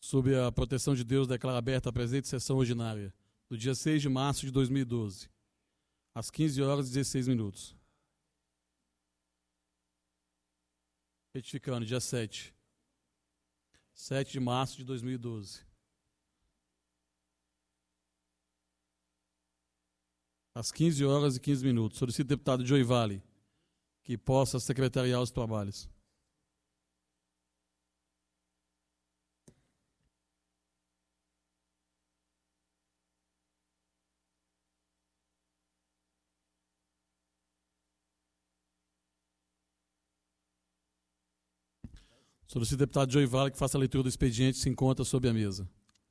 Sob a proteção de Deus, declaro aberta a presente sessão ordinária do dia 6 de março de 2012, às 15 horas e 16 minutos. Retificando, dia 7 de março de 2012. Às 15 horas e 15 minutos. Solicito ao deputado Joey Vale que possa secretariar os trabalhos. Solicito ao deputado Joey Vale que faça a leitura do expediente que se encontra sob a mesa.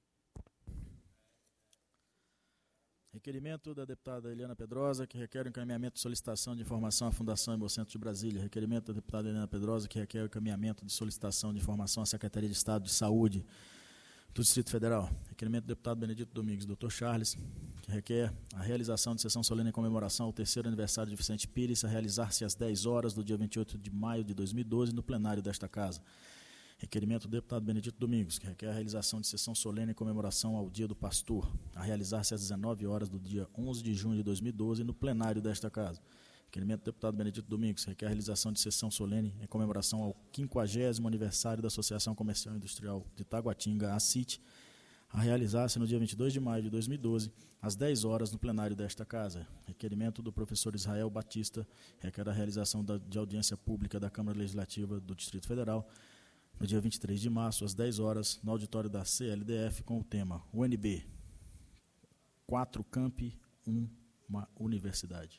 Requerimento da deputada Eliana Pedrosa, que requer o encaminhamento de solicitação de informação à Fundação Hemocentro de Brasília. Requerimento da deputada Eliana Pedrosa, que requer o encaminhamento de solicitação de informação à Secretaria de Estado de Saúde do Distrito Federal. Requerimento do deputado Benedito Domingos, Dr. Charles, que requer a realização de sessão solene em comemoração ao 3º aniversário de Vicente Pires, a realizar-se às 10 horas do dia 28 de maio de 2012, no plenário desta Casa. Requerimento do deputado Benedito Domingos, que requer a realização de sessão solene em comemoração ao Dia do Pastor, a realizar-se às 19 horas do dia 11 de junho de 2012, no plenário desta Casa. Requerimento do deputado Benedito Domingos, que requer a realização de sessão solene em comemoração ao 50º aniversário da Associação Comercial e Industrial de Taguatinga, ACIT, a realizar-se no dia 22 de maio de 2012, às 10 horas, no plenário desta Casa. Requerimento do professor Israel Batista, requer a realização de audiência pública da Câmara Legislativa do Distrito Federal, no dia 23 de março, às 10 horas, no auditório da CLDF, com o tema UNB, 4 campi, uma universidade.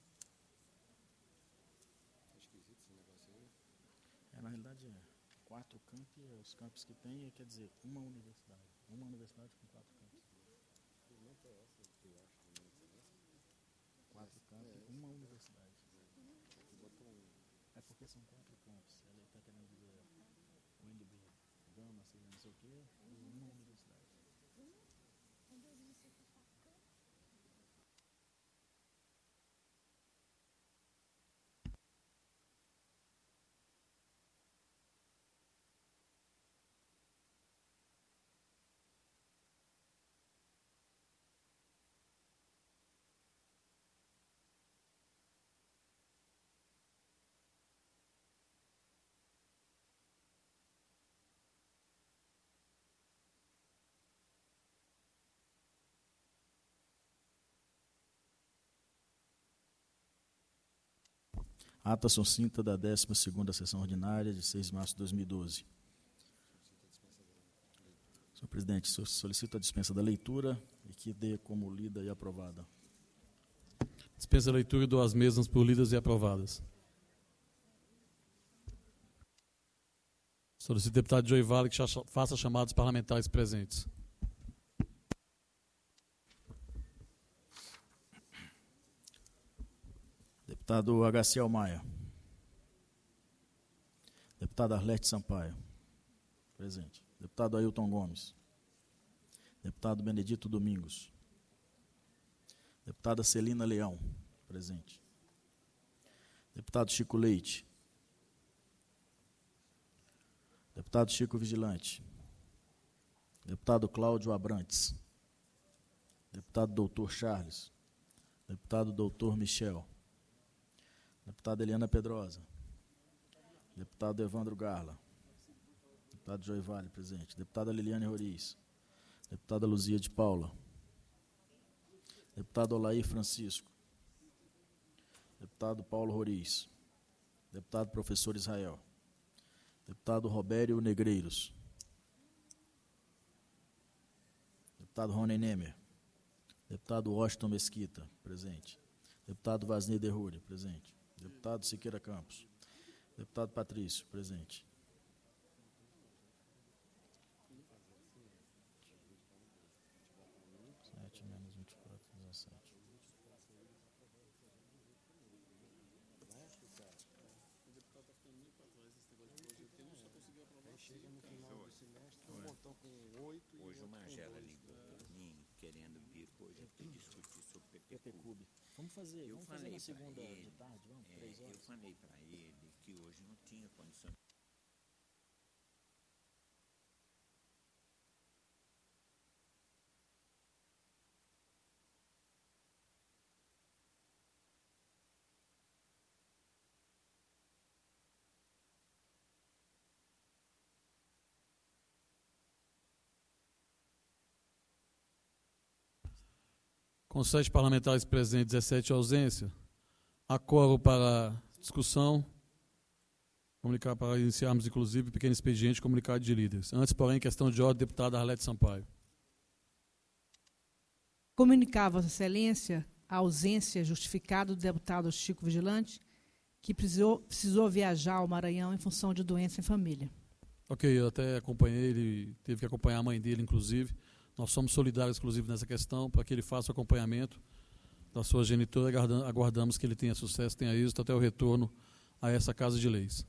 Na realidade, 4 campi, os campos que tem, quer dizer, uma universidade com 4 campos. 4 campi, uma universidade. É porque são 4 campos, ele está querendo dizer UNB, Gama, não sei o quê, e uma universidade. Ata sucinta da 12ª sessão ordinária de 6 de março de 2012. Senhor presidente, solicito a dispensa da leitura e que dê como lida e aprovada. Dispensa a leitura e dou as mesmas por lidas e aprovadas. Solicito ao deputado Joey Vale que faça chamados parlamentares presentes. Deputado Agaciel Maia. Deputado Arlete Sampaio. Presente. Deputado Ailton Gomes. Deputado Benedito Domingos. Deputada Celina Leão. Presente. Deputado Chico Leite. Deputado Chico Vigilante. Deputado Cláudio Abrantes. Deputado Doutor Charles. Deputado Doutor Michel. Deputada Eliana Pedrosa. Deputado Evandro Garla. Deputado Joey Vale, presente. Deputada Liliane Roriz. Deputada Luzia de Paula. Deputado Olair Francisco. Deputado Paulo Roriz. Deputado Professor Israel. Deputado Robério Negreiros. Deputado Rony Nemer. Deputado Washington Mesquita, presente. Deputado Vasney Derruri, presente. Deputado Siqueira Campos. Deputado Patrício, presente. Hoje o Magela ligou para mim, querendo vir hoje discutir sobre PPCub. Vamos fazer na segunda de tarde, vamos? 3 horas. Eu falei para ele que hoje não tinha condição Com 7 parlamentares presentes, 17 ausência, há quórum para discussão, comunicar para iniciarmos, inclusive, pequeno expediente, comunicado de líderes. Antes, porém, questão de ordem, deputada Arlete Sampaio. Comunicar, Vossa Excelência, a ausência justificada do deputado Chico Vigilante, que precisou viajar ao Maranhão em função de doença em família. Ok, eu até acompanhei, ele teve que acompanhar a mãe dele, inclusive. Nós somos solidários, inclusive, nessa questão, para que ele faça o acompanhamento da sua genitora. Aguardamos que ele tenha sucesso, tenha êxito, até o retorno a essa Casa de Leis.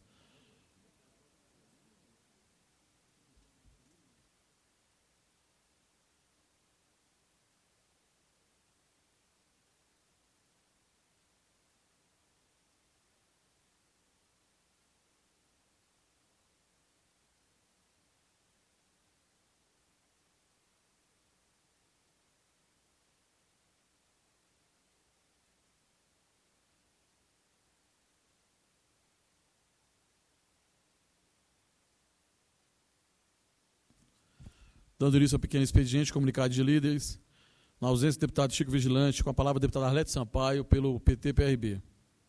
Dando início ao pequeno expediente, comunicado de líderes, na ausência do deputado Chico Vigilante, com a palavra a deputada Arlete Sampaio, pelo PT-PRB.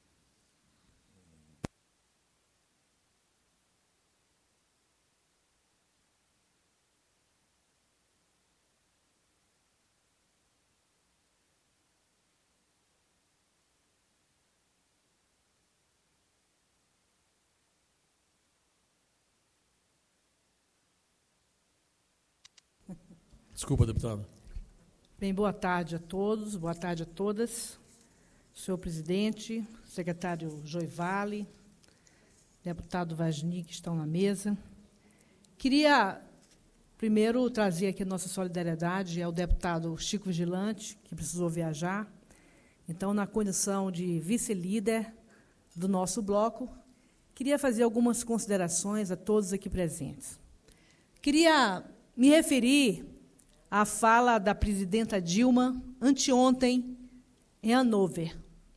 Desculpa, deputada. Bem, boa tarde a todos, boa tarde a todas. Senhor presidente, secretário Joivale, deputado Vasni, que estão na mesa. Queria, primeiro, trazer aqui nossa solidariedade ao deputado Chico Vigilante, que precisou viajar. Então, na condição de vice-líder do nosso bloco, queria fazer algumas considerações a todos aqui presentes. Queria me referir à fala da presidenta Dilma, anteontem, em Hannover,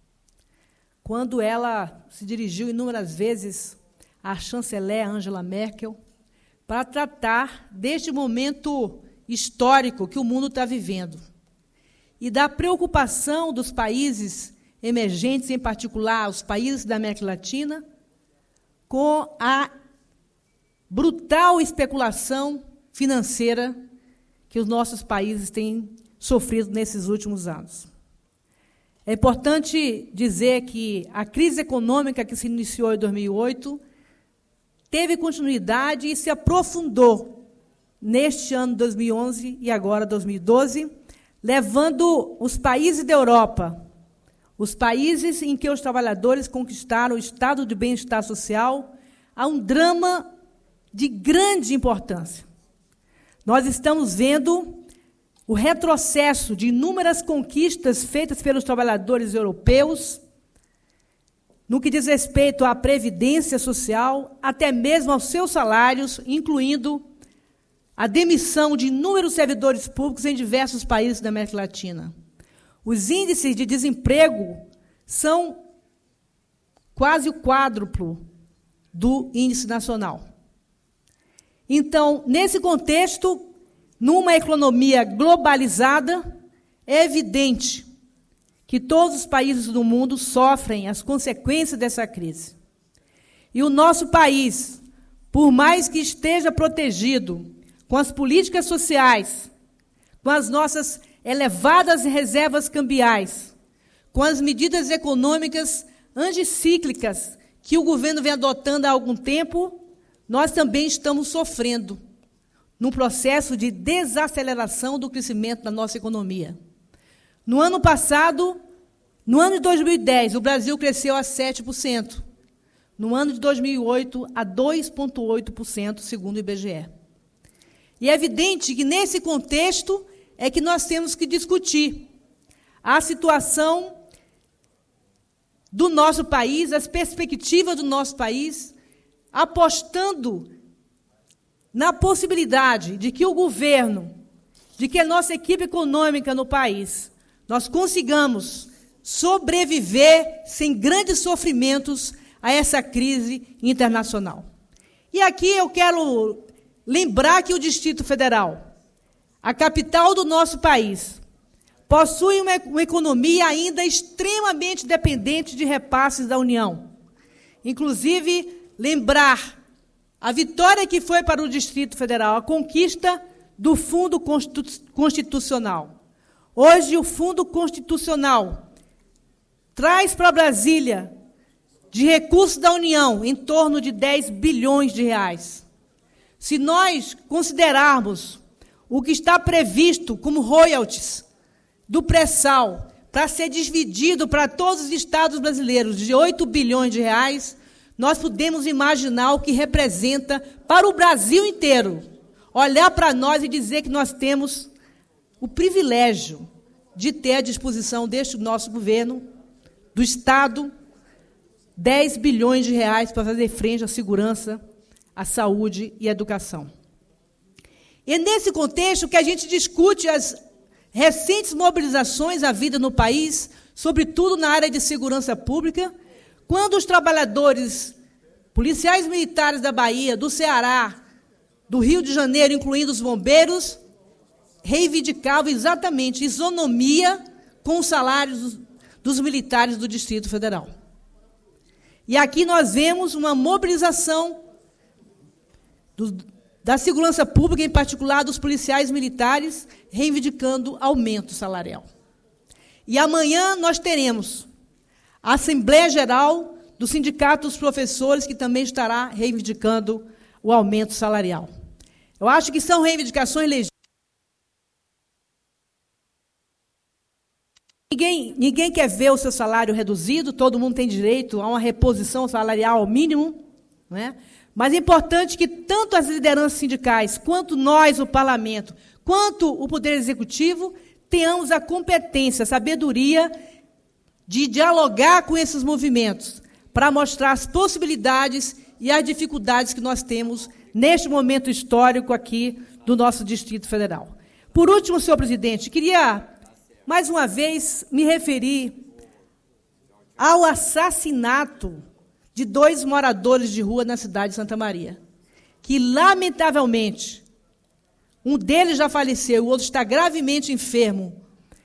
quando ela se dirigiu inúmeras vezes à chanceler Angela Merkel para tratar deste momento histórico que o mundo está vivendo e da preocupação dos países emergentes, em particular os países da América Latina, com a brutal especulação financeira que os nossos países têm sofrido nesses últimos anos. É importante dizer que a crise econômica que se iniciou em 2008 teve continuidade e se aprofundou neste ano 2011 e agora 2012, levando os países da Europa, os países em que os trabalhadores conquistaram o estado de bem-estar social, a um drama de grande importância. Nós estamos vendo o retrocesso de inúmeras conquistas feitas pelos trabalhadores europeus, no que diz respeito à previdência social, até mesmo aos seus salários, incluindo a demissão de inúmeros servidores públicos em diversos países da América Latina. Os índices de desemprego são quase o quádruplo do índice nacional. Então, nesse contexto, numa economia globalizada, é evidente que todos os países do mundo sofrem as consequências dessa crise. E o nosso país, por mais que esteja protegido com as políticas sociais, com as nossas elevadas reservas cambiais, com as medidas econômicas anticíclicas que o governo vem adotando há algum tempo, nós também estamos sofrendo num processo de desaceleração do crescimento da nossa economia. No ano passado, no ano de 2010, o Brasil cresceu a 7%. No ano de 2008, a 2,8%, segundo o IBGE. E é evidente que, nesse contexto, é que nós temos que discutir a situação do nosso país, as perspectivas do nosso país, apostando na possibilidade de que o governo, de que a nossa equipe econômica no país, nós consigamos sobreviver sem grandes sofrimentos a essa crise internacional. E aqui eu quero lembrar que o Distrito Federal, a capital do nosso país, possuem uma economia ainda extremamente dependente de repasses da União. Inclusive, lembrar a vitória que foi para o Distrito Federal, a conquista do Fundo Constitucional. Hoje, o Fundo Constitucional traz para Brasília, de recursos da União, em torno de 10 bilhões de reais. Se nós considerarmos o que está previsto como royalties do pré-sal, para ser dividido para todos os estados brasileiros, de 8 bilhões de reais, nós podemos imaginar o que representa para o Brasil inteiro. Olhar para nós e dizer que nós temos o privilégio de ter à disposição deste nosso governo, do Estado, 10 bilhões de reais para fazer frente à segurança, à saúde e à educação. E é nesse contexto que a gente discute as recentes mobilizações à vida no país, sobretudo na área de segurança pública, quando os trabalhadores, policiais militares da Bahia, do Ceará, do Rio de Janeiro, incluindo os bombeiros, reivindicavam exatamente isonomia com os salários dos militares do Distrito Federal. E aqui nós vemos uma mobilização da segurança pública, em particular dos policiais militares, reivindicando aumento salarial. E amanhã nós teremos a Assembleia Geral do Sindicato dos Professores, que também estará reivindicando o aumento salarial. Eu acho que são reivindicações legítimas. Ninguém quer ver o seu salário reduzido, todo mundo tem direito a uma reposição salarial ao mínimo, não é? Mas é importante que tanto as lideranças sindicais, quanto nós, o parlamento, quanto o Poder Executivo, tenhamos a competência, a sabedoria de dialogar com esses movimentos, para mostrar as possibilidades e as dificuldades que nós temos neste momento histórico aqui do nosso Distrito Federal. Por último, senhor presidente, queria, mais uma vez, me referir ao assassinato de 2 moradores de rua na cidade de Santa Maria, que, lamentavelmente, um deles já faleceu, o outro está gravemente enfermo.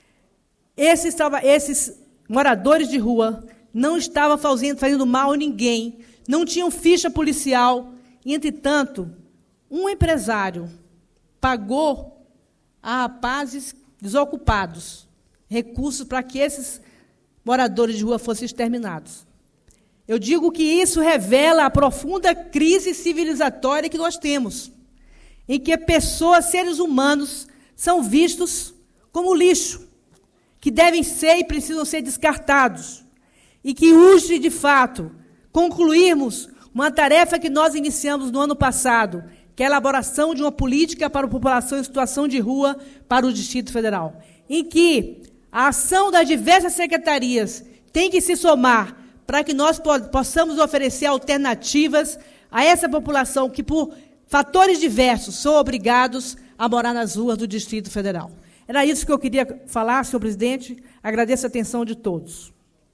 Esses moradores de rua não estavam fazendo mal a ninguém, não tinham ficha policial. E, entretanto, um empresário pagou a rapazes desocupados recursos para que esses moradores de rua fossem exterminados. Eu digo que isso revela a profunda crise civilizatória que nós temos, em que pessoas, seres humanos, são vistos como lixo, que devem ser e precisam ser descartados, e que urge, de fato, concluirmos uma tarefa que nós iniciamos no ano passado, que é a elaboração de uma política para a população em situação de rua para o Distrito Federal, em que a ação das diversas secretarias tem que se somar para que nós possamos oferecer alternativas a essa população que, por fatores diversos, são obrigados a morar nas ruas do Distrito Federal. Era isso que eu queria falar, senhor presidente. Agradeço a atenção de todos.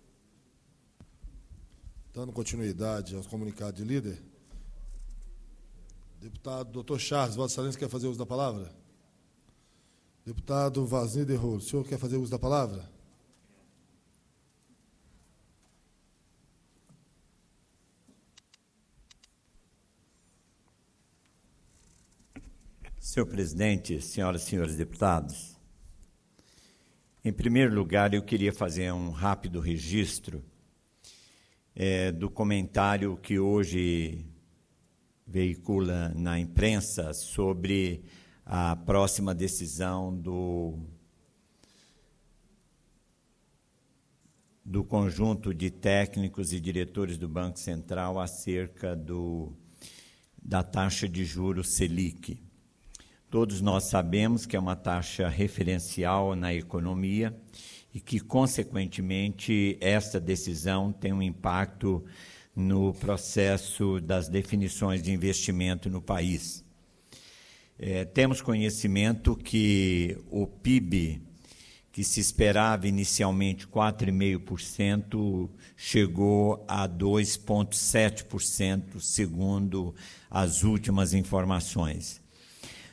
Dando continuidade aos comunicados de líder, deputado doutor Charles, Vossa Excelência, quer fazer uso da palavra? Deputado Vazir de Rolo, o senhor quer fazer uso da palavra? Senhor presidente, senhoras e senhores deputados, em primeiro lugar, eu queria fazer um rápido registro do comentário que hoje veicula na imprensa sobre a próxima decisão do conjunto de técnicos e diretores do Banco Central acerca da taxa de juros Selic. Todos nós sabemos que é uma taxa referencial na economia e que, consequentemente, esta decisão tem um impacto no processo das definições de investimento no país. Temos conhecimento que o PIB, que se esperava inicialmente 4,5%, chegou a 2,7%, segundo as últimas informações.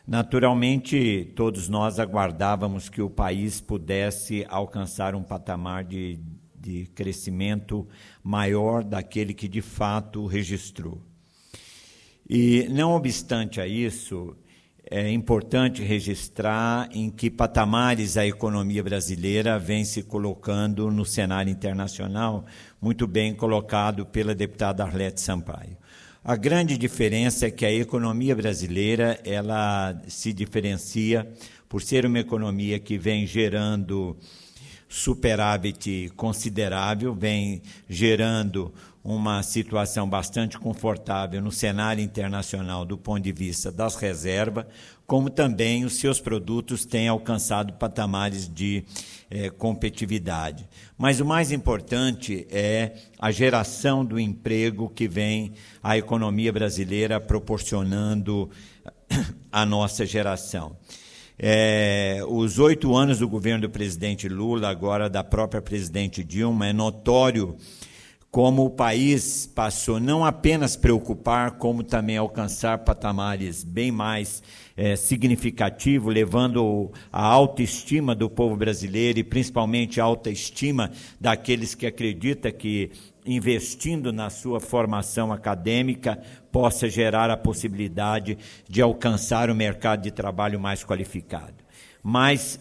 Naturalmente, todos nós aguardávamos que o país pudesse alcançar um patamar de crescimento maior daquele que de fato registrou. E, não obstante a isso, é importante registrar em que patamares a economia brasileira vem se colocando no cenário internacional, muito bem colocado pela deputada Arlete Sampaio. A grande diferença é que a economia brasileira ela se diferencia por ser uma economia que vem gerando superávit considerável, vem gerando uma situação bastante confortável no cenário internacional do ponto de vista das reservas, como também os seus produtos têm alcançado patamares de competitividade. Mas o mais importante é a geração do emprego que vem a economia brasileira proporcionando à nossa geração. Os 8 anos do governo do presidente Lula, agora da própria presidente Dilma, é notório como o país passou não apenas preocupar, como também alcançar patamares bem mais significativos, levando a autoestima do povo brasileiro e principalmente a autoestima daqueles que acreditam que investindo na sua formação acadêmica possa gerar a possibilidade de alcançar o mercado de trabalho mais qualificado. Mas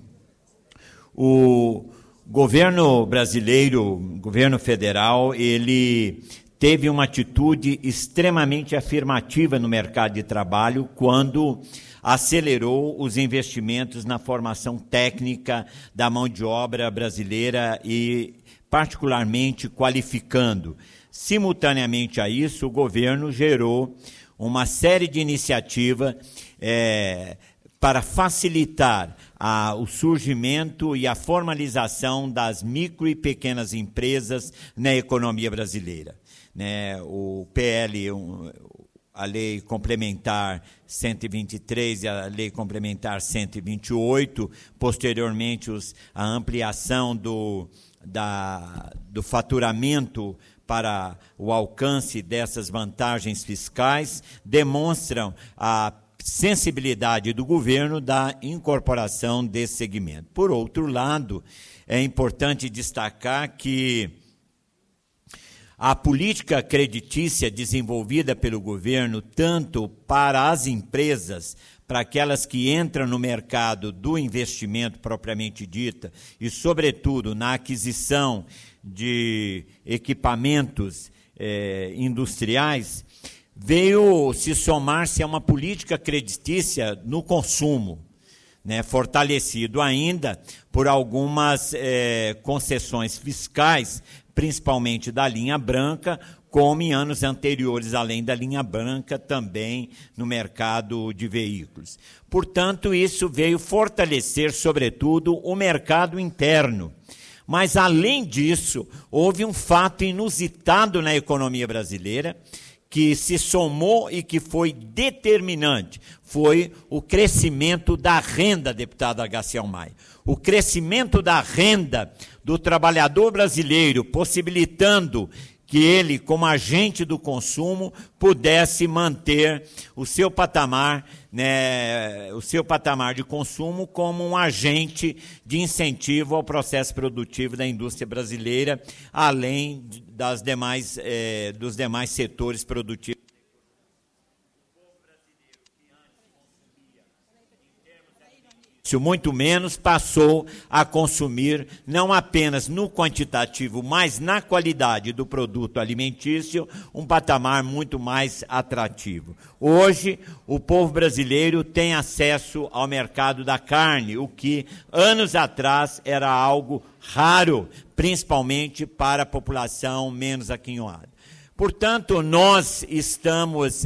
o governo brasileiro, governo federal, ele teve uma atitude extremamente afirmativa no mercado de trabalho quando acelerou os investimentos na formação técnica da mão de obra brasileira e particularmente qualificando. Simultaneamente a isso, o governo gerou uma série de iniciativas para facilitar o surgimento e a formalização das micro e pequenas empresas na economia brasileira. O PL, a Lei Complementar 123 e a Lei Complementar 128, posteriormente a ampliação do faturamento para o alcance dessas vantagens fiscais, demonstram a sensibilidade do governo da incorporação desse segmento. Por outro lado, é importante destacar que a política creditícia desenvolvida pelo governo, tanto para as empresas, para aquelas que entram no mercado do investimento propriamente dita, e, sobretudo, na aquisição de equipamentos industriais, veio se somar-se a uma política creditícia no consumo, fortalecido ainda por algumas concessões fiscais, principalmente da linha branca, como em anos anteriores, além da linha branca, também no mercado de veículos. Portanto, isso veio fortalecer, sobretudo, o mercado interno. Mas, além disso, houve um fato inusitado na economia brasileira, que se somou e que foi determinante, foi o crescimento da renda, deputada Garcia Maia. O crescimento da renda do trabalhador brasileiro, possibilitando que ele, como agente do consumo, pudesse manter o seu patamar, o seu patamar de consumo como um agente de incentivo ao processo produtivo da indústria brasileira, além dos demais setores produtivos. Muito menos, passou a consumir não apenas no quantitativo, mas na qualidade do produto alimentício, um patamar muito mais atrativo. Hoje, o povo brasileiro tem acesso ao mercado da carne, o que anos atrás era algo raro, principalmente para a população menos aquinhoada. Portanto, nós estamos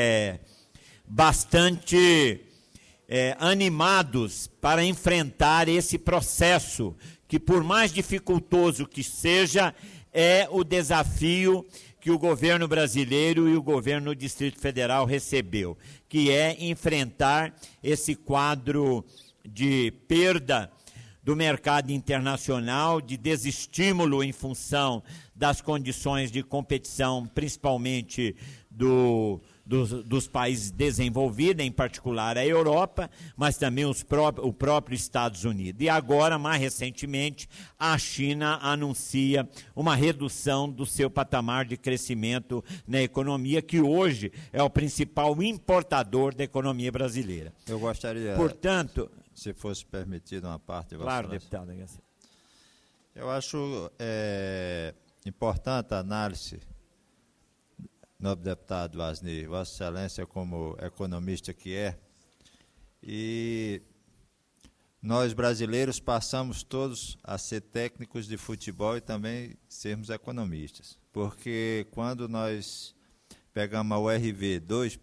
bastante animados para enfrentar esse processo, que por mais dificultoso que seja, é o desafio que o governo brasileiro e o governo do Distrito Federal recebeu, que é enfrentar esse quadro de perda do mercado internacional, de desestímulo em função das condições de competição, principalmente do dos países desenvolvidos, em particular a Europa, mas também o próprio Estados Unidos. E agora, mais recentemente, a China anuncia uma redução do seu patamar de crescimento na economia, que hoje é o principal importador da economia brasileira. Eu gostaria, portanto, se fosse permitido uma parte... Claro, deputado. Eu acho importante a análise, nobre deputado Wasni, Vossa Excelência como economista que é, e nós brasileiros passamos todos a ser técnicos de futebol e também sermos economistas, porque quando nós pegamos a URV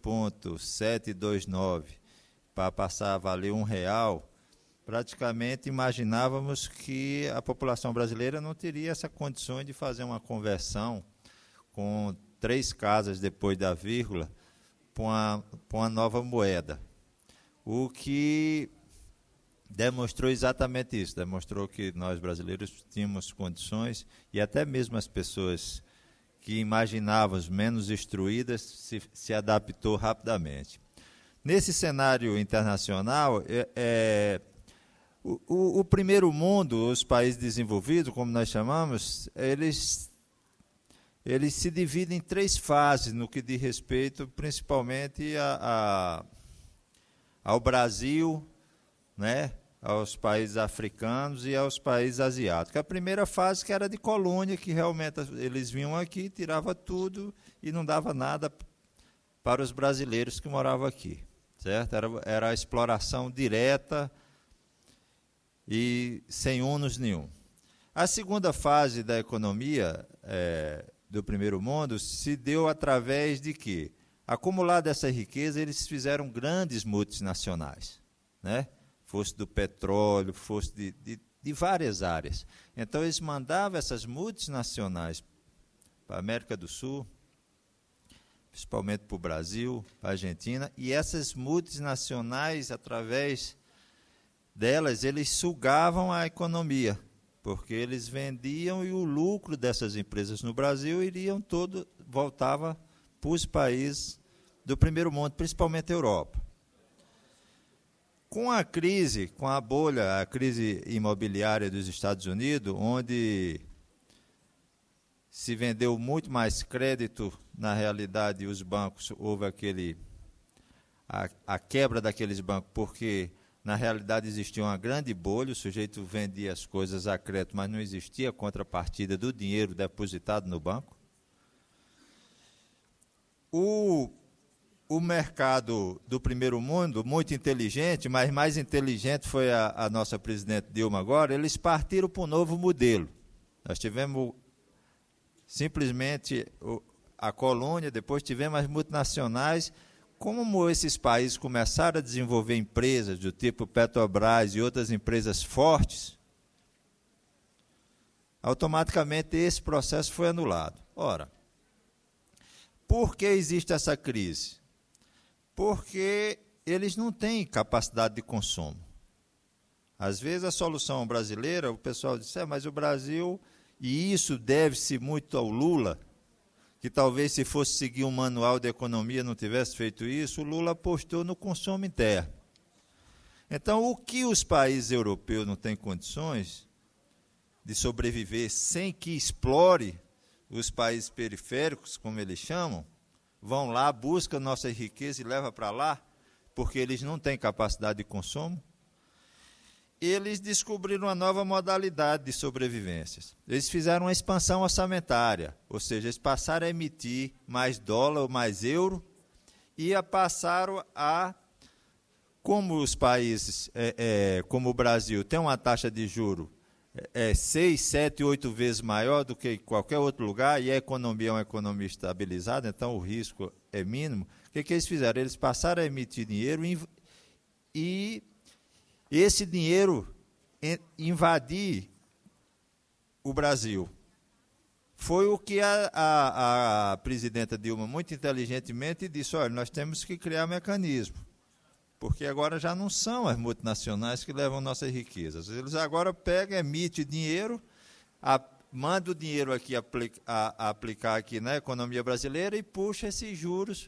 2.729 para passar a valer R$1, praticamente imaginávamos que a população brasileira não teria essa condição de fazer uma conversão com 3 casas depois da vírgula para uma nova moeda. O que demonstrou exatamente isso, demonstrou que nós brasileiros tínhamos condições e até mesmo as pessoas que imaginávamos menos instruídas se adaptou rapidamente. Nesse cenário internacional, o primeiro mundo, os países desenvolvidos, como nós chamamos, eles se dividem em 3 fases no que diz respeito principalmente ao Brasil, né, aos países africanos e aos países asiáticos. A primeira fase que era de colônia, que realmente eles vinham aqui, tiravam tudo e não dava nada para os brasileiros que moravam aqui, certo? Era a exploração direta e sem ônus nenhum. A segunda fase da economia do primeiro mundo se deu através de que, acumulada essa riqueza, eles fizeram grandes multinacionais, né? Fosse do petróleo, fosse de várias áreas. Então, eles mandavam essas multinacionais para a América do Sul, principalmente para o Brasil, para a Argentina, e essas multinacionais, através delas, eles sugavam a economia, porque eles vendiam e o lucro dessas empresas no Brasil voltava para os países do primeiro mundo, principalmente a Europa. Com a crise, com a bolha, a crise imobiliária dos Estados Unidos, onde se vendeu muito mais crédito, na realidade os bancos, houve a quebra daqueles bancos, porque na realidade existia uma grande bolha, o sujeito vendia as coisas a crédito, mas não existia contrapartida do dinheiro depositado no banco. O mercado do primeiro mundo, muito inteligente, mas mais inteligente foi a nossa presidente Dilma agora, eles partiram para um novo modelo. Nós tivemos simplesmente a colônia, depois tivemos as multinacionais. Como esses países começaram a desenvolver empresas do tipo Petrobras e outras empresas fortes, automaticamente esse processo foi anulado. Ora, por que existe essa crise? Porque eles não têm capacidade de consumo. Às vezes a solução brasileira, o pessoal diz, mas o Brasil, e isso deve-se muito ao Lula, que talvez se fosse seguir um manual de economia não tivesse feito isso, o Lula apostou no consumo interno. Então, o que os países europeus não têm condições de sobreviver sem que explore os países periféricos, como eles chamam, vão lá, buscam nossa riqueza e levam para lá, porque eles não têm capacidade de consumo, eles descobriram uma nova modalidade de sobrevivência. Eles fizeram uma expansão orçamentária, ou seja, eles passaram a emitir mais dólar ou mais euro e passaram a, como os países, como o Brasil, tem uma taxa de juros 6, 7, 8 vezes maior do que em qualquer outro lugar, e a economia é uma economia estabilizada, então o risco é mínimo. O que eles fizeram? Eles passaram a emitir dinheiro e esse dinheiro invadir o Brasil. Foi o que a presidenta Dilma, muito inteligentemente, disse, olha, nós temos que criar mecanismo, porque agora já não são as multinacionais que levam nossas riquezas. Eles agora pegam, emitem dinheiro, mandam o dinheiro aqui aplicar aqui na economia brasileira e puxa esses juros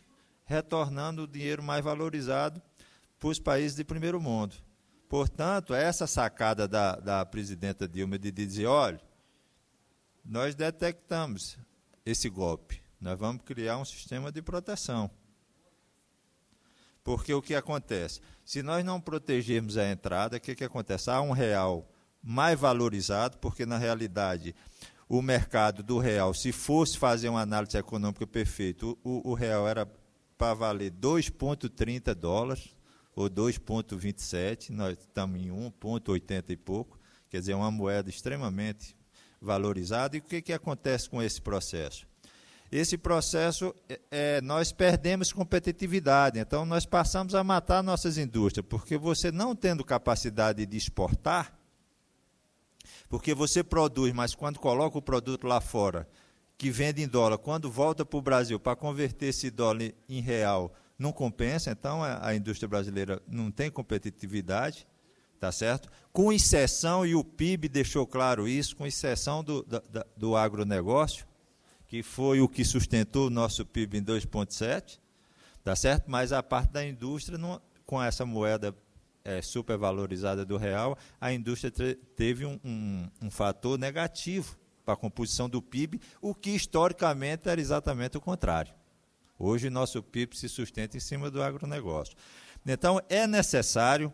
retornando o dinheiro mais valorizado para os países de primeiro mundo. Portanto, essa sacada da presidenta Dilma de dizer, olha, nós detectamos esse golpe, nós vamos criar um sistema de proteção. Porque o que acontece? Se nós não protegermos a entrada, o que acontece? Há um real mais valorizado, porque, na realidade, o mercado do real, se fosse fazer uma análise econômica perfeita, o real era para valer 2,30 dólares, ou 2,27, nós estamos em 1,80 e pouco, quer dizer, uma moeda extremamente valorizada. E o que acontece com esse processo? Esse processo, nós perdemos competitividade, então nós passamos a matar nossas indústrias, porque você não tendo capacidade de exportar, porque você produz, mas quando coloca o produto lá fora, que vende em dólar, quando volta para o Brasil para converter esse dólar em real, não compensa, então a indústria brasileira não tem competitividade, tá certo? Com exceção, e o PIB deixou claro isso, com exceção do agronegócio, que foi o que sustentou o nosso PIB em 2,7, tá certo? Mas a parte da indústria, com essa moeda supervalorizada do real, a indústria teve um fator negativo para a composição do PIB, o que historicamente era exatamente o contrário. Hoje, nosso PIB se sustenta em cima do agronegócio. Então, é necessário,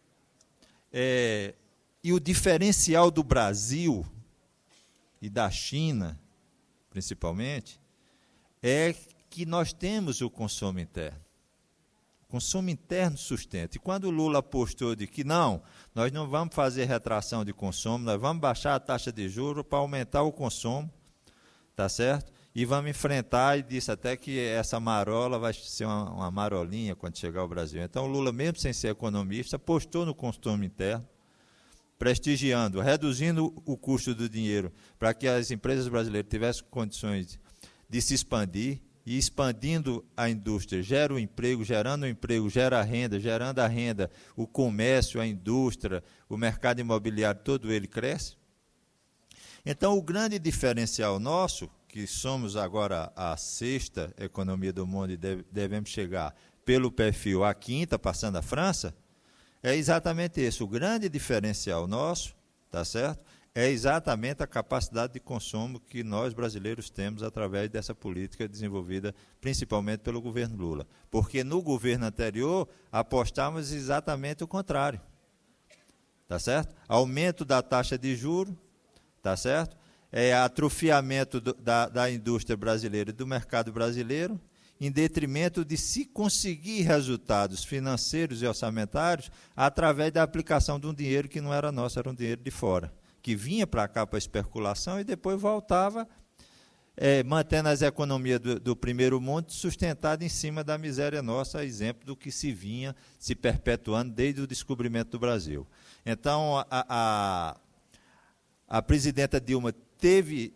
e o diferencial do Brasil e da China, principalmente, é que nós temos o consumo interno. O consumo interno sustenta. E quando o Lula apostou de que não, nós não vamos fazer retração de consumo, nós vamos baixar a taxa de juros para aumentar o consumo, tá certo? E vamos enfrentar, e disse até que essa marola vai ser uma marolinha quando chegar ao Brasil. Então, o Lula, mesmo sem ser economista, apostou no consumo interno, prestigiando, reduzindo o custo do dinheiro para que as empresas brasileiras tivessem condições de se expandir, e expandindo a indústria, gera o emprego, gerando o emprego, gera a renda, gerando a renda, o comércio, a indústria, o mercado imobiliário, todo ele cresce. Então, o grande diferencial nosso, que somos agora a 6ª economia do mundo e devemos chegar pelo perfil à 5ª, passando a França, é exatamente esse. O grande diferencial nosso, tá certo? É exatamente a capacidade de consumo que nós brasileiros temos através dessa política desenvolvida principalmente pelo governo Lula. Porque no governo anterior apostávamos exatamente o contrário. Tá certo? Aumento da taxa de juros, tá certo? Atrofiamento da indústria brasileira e do mercado brasileiro, em detrimento de se conseguir resultados financeiros e orçamentários através da aplicação de um dinheiro que não era nosso, era um dinheiro de fora, que vinha para cá para especulação e depois voltava, mantendo as economias do primeiro mundo sustentadas em cima da miséria nossa, exemplo do que se vinha se perpetuando desde o descobrimento do Brasil. Então, a presidenta Dilma teve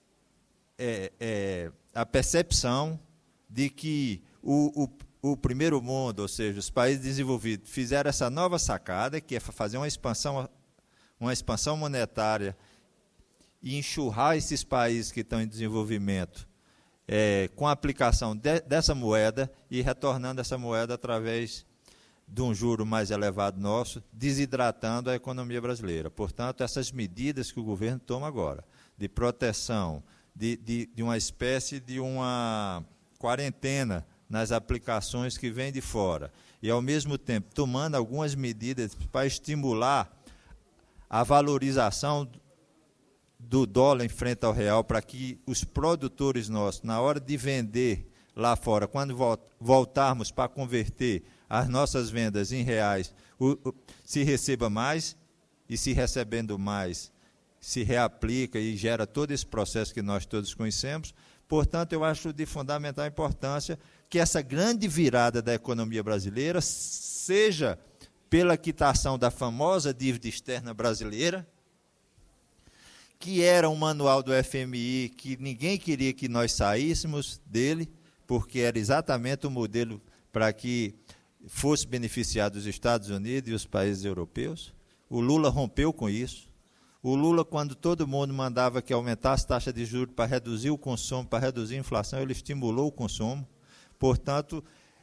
a percepção de que o primeiro mundo, ou seja, os países desenvolvidos, fizeram essa nova sacada, que é fazer uma expansão monetária e enxurrar esses países que estão em desenvolvimento com a aplicação dessa moeda e retornando essa moeda através de um juro mais elevado nosso, desidratando a economia brasileira. Portanto, essas medidas que o governo toma agora, de proteção, de uma espécie de uma quarentena nas aplicações que vêm de fora, e, ao mesmo tempo, tomando algumas medidas para estimular a valorização do dólar em frente ao real, para que os produtores nossos, na hora de vender lá fora, quando voltarmos para converter as nossas vendas em reais, se receba mais, e se recebendo mais, se reaplica e gera todo esse processo que nós todos conhecemos. Portanto, eu acho de fundamental importância que essa grande virada da economia brasileira seja pela quitação da famosa dívida externa brasileira, que era um manual do FMI que ninguém queria que nós saíssemos dele, porque era exatamente o modelo para que fosse beneficiado os Estados Unidos e os países europeus. O Lula rompeu com isso. O Lula, quando todo mundo mandava que aumentasse a taxa de juros para reduzir o consumo, para reduzir a inflação, ele estimulou o consumo. Portanto,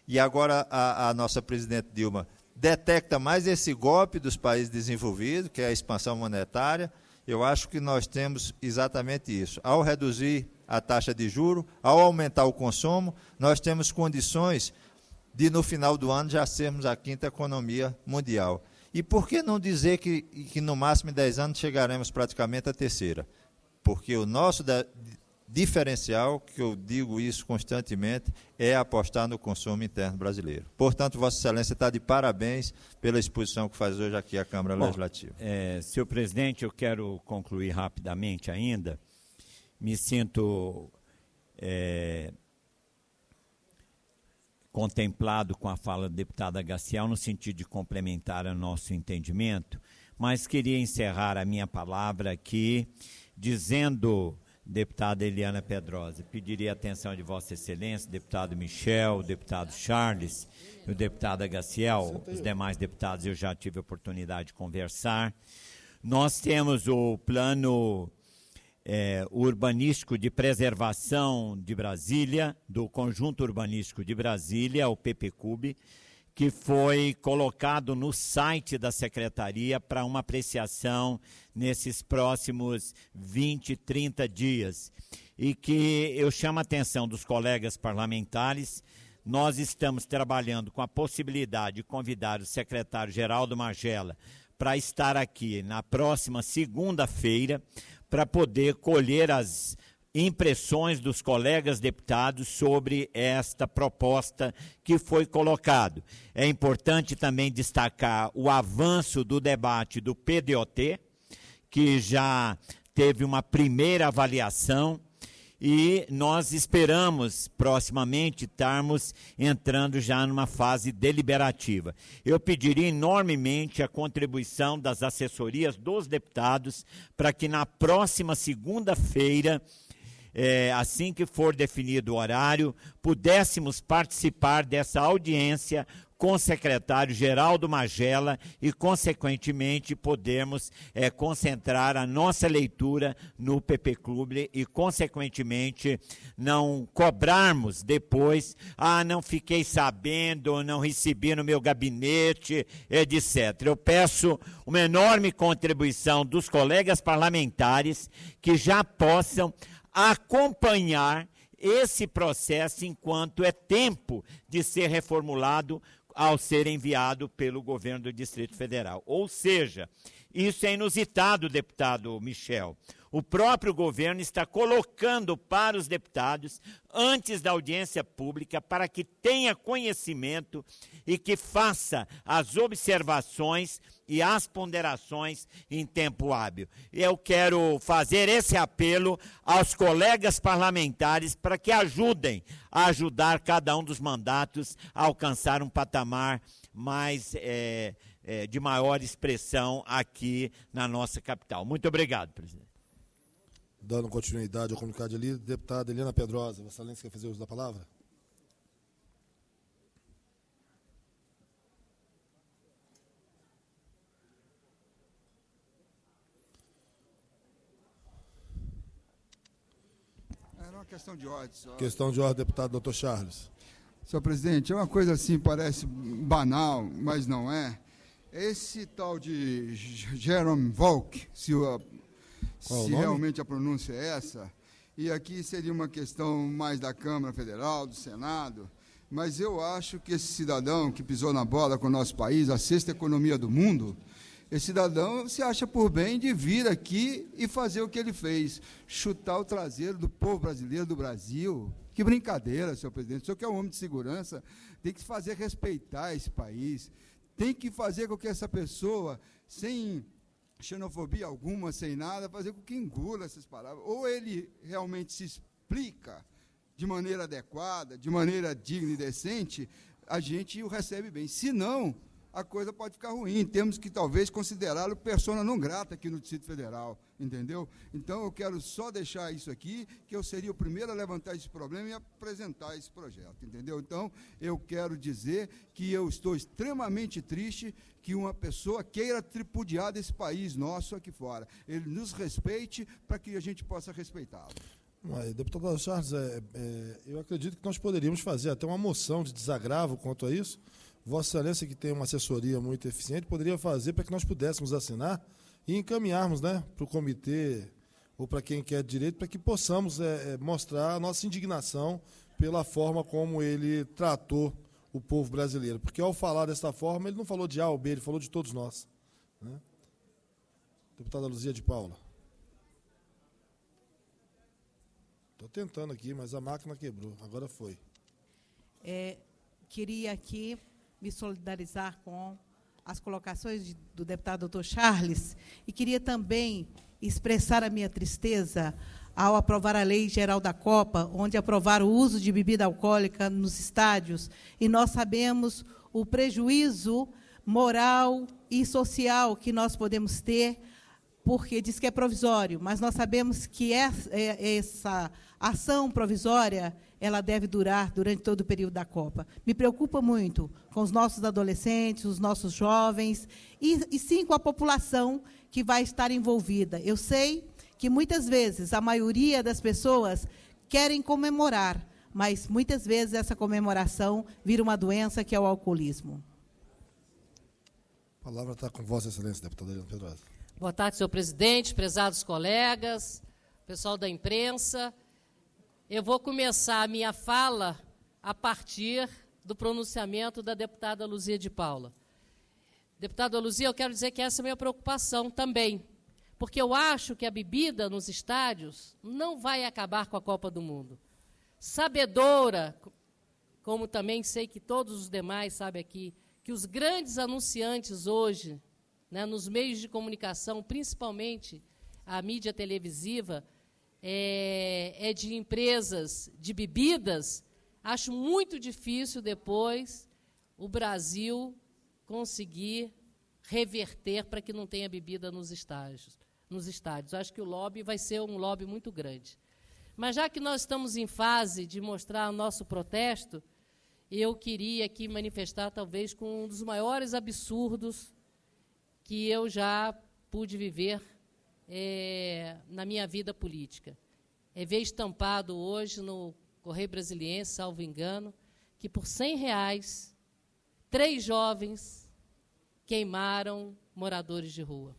e agora a nossa presidente Dilma detecta mais esse golpe dos países desenvolvidos, que é a expansão monetária. Eu acho que nós temos exatamente isso. Ao reduzir a taxa de juros, ao aumentar o consumo, nós temos condições de, no final do ano, já sermos a 5ª economia mundial. E por que não dizer que no máximo em 10 anos chegaremos praticamente à 3ª? Porque o nosso diferencial, que eu digo isso constantemente, é apostar no consumo interno brasileiro. Portanto, Vossa Excelência está de parabéns pela exposição que faz hoje aqui a Câmara Legislativa. Senhor presidente, eu quero concluir rapidamente ainda. Me sinto contemplado com a fala da deputada Gaciel, no sentido de complementar o nosso entendimento, mas queria encerrar a minha palavra aqui, dizendo, deputada Eliana Pedrosa, pediria a atenção de Vossa Excelência, deputado Michel, deputado Charles e o deputado Gaciel, os demais deputados eu já tive a oportunidade de conversar. Nós temos o plano urbanístico de preservação de Brasília, do Conjunto Urbanístico de Brasília, o PPCUB, que foi colocado no site da Secretaria para uma apreciação nesses próximos 20, 30 dias. E que eu chamo a atenção dos colegas parlamentares, nós estamos trabalhando com a possibilidade de convidar o secretário Geraldo Magela para estar aqui na próxima segunda-feira, para poder colher as impressões dos colegas deputados sobre esta proposta que foi colocado. É importante também destacar o avanço do debate do PDOT, que já teve uma primeira avaliação, e nós esperamos proximamente estarmos entrando já numa fase deliberativa. Eu pediria enormemente a contribuição das assessorias dos deputados para que na próxima segunda-feira, assim que for definido o horário, pudéssemos participar dessa audiência com o secretário Geraldo Magela e, consequentemente, podermos concentrar a nossa leitura no PP Clube e, consequentemente, não cobrarmos depois, não fiquei sabendo, não recebi no meu gabinete, etc. Eu peço uma enorme contribuição dos colegas parlamentares que já possam acompanhar esse processo enquanto é tempo de ser reformulado ao ser enviado pelo governo do Distrito Federal. Ou seja, isso é inusitado, deputado Michel. O próprio governo está colocando para os deputados, antes da audiência pública, para que tenha conhecimento e que faça as observações e as ponderações em tempo hábil. Eu quero fazer esse apelo aos colegas parlamentares para que ajudem a ajudar cada um dos mandatos a alcançar um patamar mais de maior expressão aqui na nossa capital. Muito obrigado, presidente. Dando continuidade ao comunicado de líder, deputada Eliana Pedrosa, Vossa Excelência quer fazer uso da palavra? Era uma questão de ordem só. Questão de ordem, deputado Dr. Charles. Senhor presidente, é uma coisa assim, parece banal, mas não é. Esse tal de Jerome Volk, se realmente a pronúncia é essa, e aqui seria uma questão mais da Câmara Federal, do Senado, mas eu acho que esse cidadão que pisou na bola com o nosso país, a 6ª economia do mundo, esse cidadão se acha por bem de vir aqui e fazer o que ele fez, chutar o traseiro do povo brasileiro, do Brasil. Que brincadeira, senhor presidente. O senhor que é um homem de segurança, tem que fazer respeitar esse país, tem que fazer com que essa pessoa, sem xenofobia alguma, sem nada, fazer com que engula essas palavras. Ou ele realmente se explica de maneira adequada, de maneira digna e decente, a gente o recebe bem. Se não, a coisa pode ficar ruim. Temos que, talvez, considerá-lo persona não grata aqui no Distrito Federal, entendeu? Então, eu quero só deixar isso aqui, que eu seria o primeiro a levantar esse problema e apresentar esse projeto, entendeu? Então, eu quero dizer que eu estou extremamente triste que uma pessoa queira tripudiar desse país nosso aqui fora. Ele nos respeite para que a gente possa respeitá-lo. Deputado Charles, eu acredito que nós poderíamos fazer até uma moção de desagravo quanto a isso. Vossa Excelência, que tem uma assessoria muito eficiente, poderia fazer para que nós pudéssemos assinar e encaminharmos, né, para o comitê ou para quem quer direito, para que possamos mostrar a nossa indignação pela forma como ele tratou o povo brasileiro. Porque, ao falar dessa forma, ele não falou de A ou B, ele falou de todos nós. Né? Deputada Luzia de Paula. Estou tentando aqui, mas a máquina quebrou. Agora foi. Queria aqui me solidarizar com as colocações do deputado doutor Charles e queria também expressar a minha tristeza ao aprovar a Lei Geral da Copa, onde aprovaram o uso de bebida alcoólica nos estádios, e nós sabemos o prejuízo moral e social que nós podemos ter, porque diz que é provisório, mas nós sabemos que essa ação provisória ela deve durar durante todo o período da Copa. Me preocupa muito com os nossos adolescentes, os nossos jovens, e sim com a população que vai estar envolvida. Eu sei que, muitas vezes, a maioria das pessoas querem comemorar, mas, muitas vezes, essa comemoração vira uma doença, que é o alcoolismo. A palavra está com Vossa Excelência, deputada Helena Pedrosa. Boa tarde, senhor presidente, prezados colegas, pessoal da imprensa. Eu vou começar a minha fala a partir do pronunciamento da deputada Luzia de Paula. Deputada Luzia, eu quero dizer que essa é a minha preocupação também, porque eu acho que a bebida nos estádios não vai acabar com a Copa do Mundo. Sabedora, como também sei que todos os demais sabem aqui, que os grandes anunciantes hoje, né, nos meios de comunicação, principalmente a mídia televisiva, de empresas de bebidas, acho muito difícil depois o Brasil conseguir reverter para que não tenha bebida nos estádios. Acho que o lobby vai ser um lobby muito grande. Mas, já que nós estamos em fase de mostrar o nosso protesto, eu queria aqui manifestar, talvez, com um dos maiores absurdos que eu já pude viver na minha vida política. Ver estampado hoje no Correio Brasiliense, salvo engano, que por R$100, 3 jovens queimaram moradores de rua.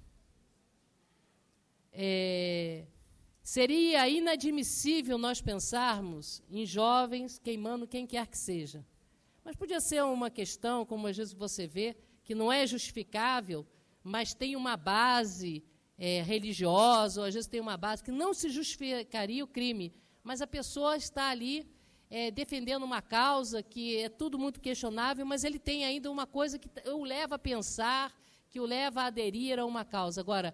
Seria inadmissível nós pensarmos em jovens queimando quem quer que seja. Mas podia ser uma questão, como às vezes você vê, que não é justificável, mas tem uma base religiosa, ou às vezes tem uma base que não se justificaria o crime, mas a pessoa está ali defendendo uma causa que é tudo muito questionável, mas ele tem ainda uma coisa que o leva a pensar, que o leva a aderir a uma causa. Agora,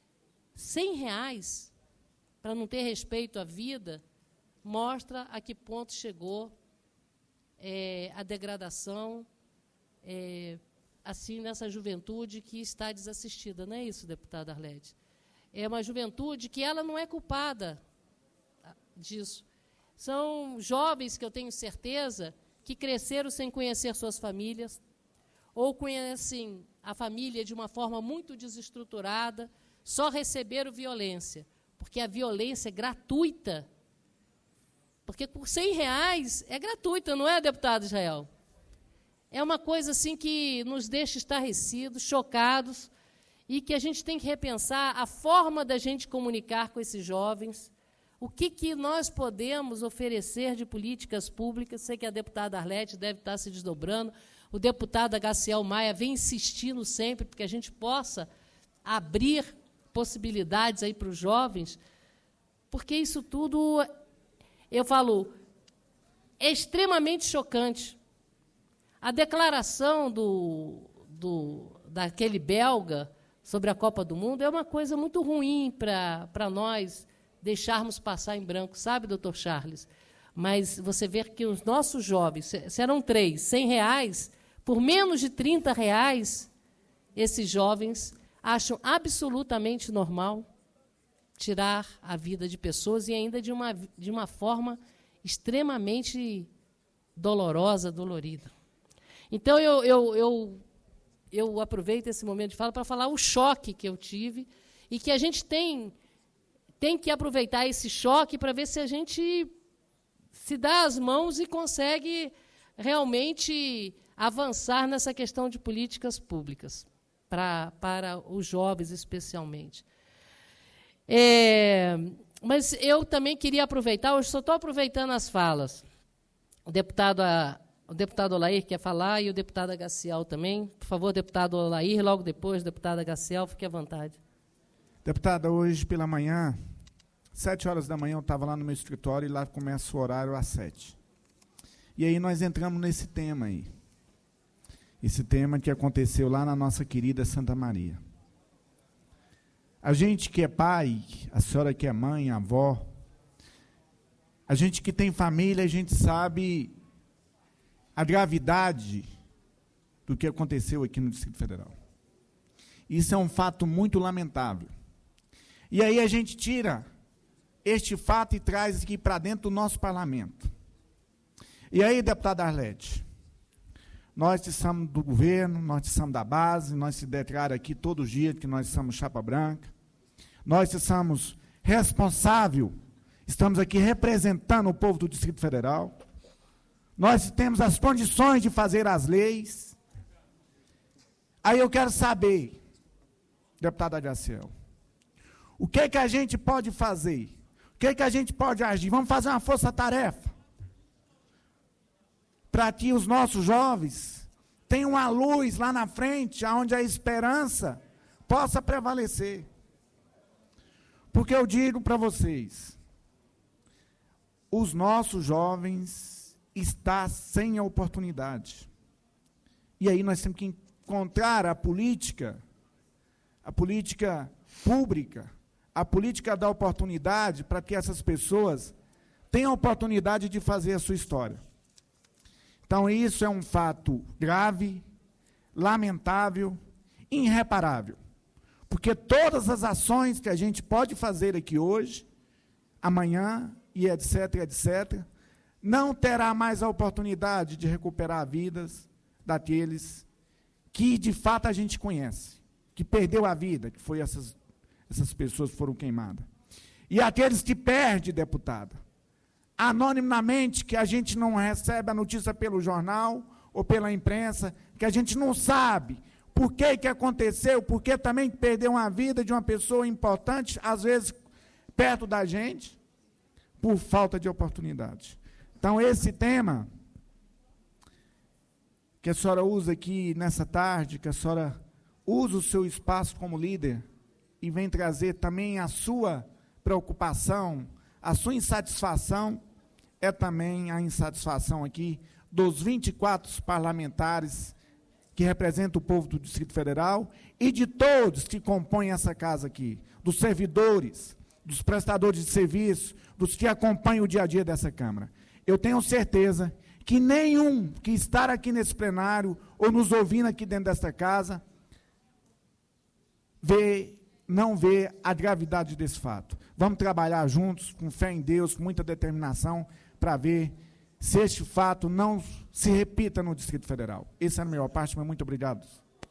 R$100 para não ter respeito à vida, mostra a que ponto chegou a degradação assim, nessa juventude que está desassistida. Não é isso, deputada Arlete? É uma juventude que ela não é culpada disso. São jovens que eu tenho certeza que cresceram sem conhecer suas famílias, ou conhecem a família de uma forma muito desestruturada, só receberam violência, porque a violência é gratuita. Porque por R$100 é gratuita, não é, deputado Israel? É uma coisa assim que nos deixa estarrecidos, chocados, e que a gente tem que repensar a forma da gente comunicar com esses jovens, o que nós podemos oferecer de políticas públicas. Sei que a deputada Arlete deve estar se desdobrando, o deputado Agaciel Maia vem insistindo sempre para que a gente possa abrir possibilidades aí para os jovens, porque isso tudo, eu falo, é extremamente chocante. A declaração daquele belga sobre a Copa do Mundo é uma coisa muito ruim para nós deixarmos passar em branco, sabe, doutor Charles? Mas você vê que os nossos jovens, serão 3, R$100, por menos de R$30, esses jovens acham absolutamente normal tirar a vida de pessoas, e ainda de uma forma extremamente dolorosa, dolorida. Então, eu aproveito esse momento de fala para falar o choque que eu tive, e que a gente tem tem que aproveitar esse choque para ver se a gente se dá as mãos e consegue realmente avançar nessa questão de políticas públicas, para os jovens especialmente. Mas eu também queria aproveitar, hoje só estou aproveitando as falas. O deputado Olair quer falar e o deputado Agaciel também. Por favor, deputado Olair, logo depois, deputado Agaciel, fique à vontade. Deputada, hoje pela manhã, 7 horas da manhã, eu estava lá no meu escritório e lá começa o horário às 7. E aí nós entramos nesse tema aí. Esse tema que aconteceu lá na nossa querida Santa Maria. A gente que é pai, a senhora que é mãe, avó, a gente que tem família, a gente sabe a gravidade do que aconteceu aqui no Distrito Federal. Isso é um fato muito lamentável. E aí a gente tira este fato e traz aqui para dentro do nosso parlamento. E aí, deputada Arlete, nós estamos do governo, nós estamos da base, nós se declaramos aqui todo dia que nós somos chapa branca, nós somos responsáveis, estamos aqui representando o povo do Distrito Federal, nós temos as condições de fazer as leis. Aí eu quero saber, deputada Agaciel, o que que a gente pode fazer? O que que a gente pode agir? Vamos fazer uma força-tarefa para que os nossos jovens tenham uma luz lá na frente, onde a esperança possa prevalecer. Porque eu digo para vocês, os nossos jovens estão sem a oportunidade. E aí nós temos que encontrar a política pública, a política da oportunidade para que essas pessoas tenham a oportunidade de fazer a sua história. Então, isso é um fato grave, lamentável, irreparável. Porque todas as ações que a gente pode fazer aqui hoje, amanhã, e etc., etc., não terá mais a oportunidade de recuperar vidas daqueles que, de fato, a gente conhece, que perdeu a vida, que foi essas pessoas que foram queimadas. E aqueles que perdem, deputada, anonimamente, que a gente não recebe a notícia pelo jornal ou pela imprensa, que a gente não sabe por que aconteceu, porque também perdeu uma vida de uma pessoa importante, às vezes perto da gente, por falta de oportunidade. Então, esse tema que a senhora usa aqui nessa tarde, que a senhora usa o seu espaço como líder e vem trazer também a sua preocupação, a sua insatisfação, é também a insatisfação aqui dos 24 parlamentares que representam o povo do Distrito Federal e de todos que compõem essa casa aqui, dos servidores, dos prestadores de serviço, dos que acompanham o dia a dia dessa Câmara. Eu tenho certeza que nenhum que está aqui nesse plenário ou nos ouvindo aqui dentro desta casa não vê a gravidade desse fato. Vamos trabalhar juntos, com fé em Deus, com muita determinação, para ver se este fato não se repita no Distrito Federal. Essa é a melhor parte, mas muito obrigado.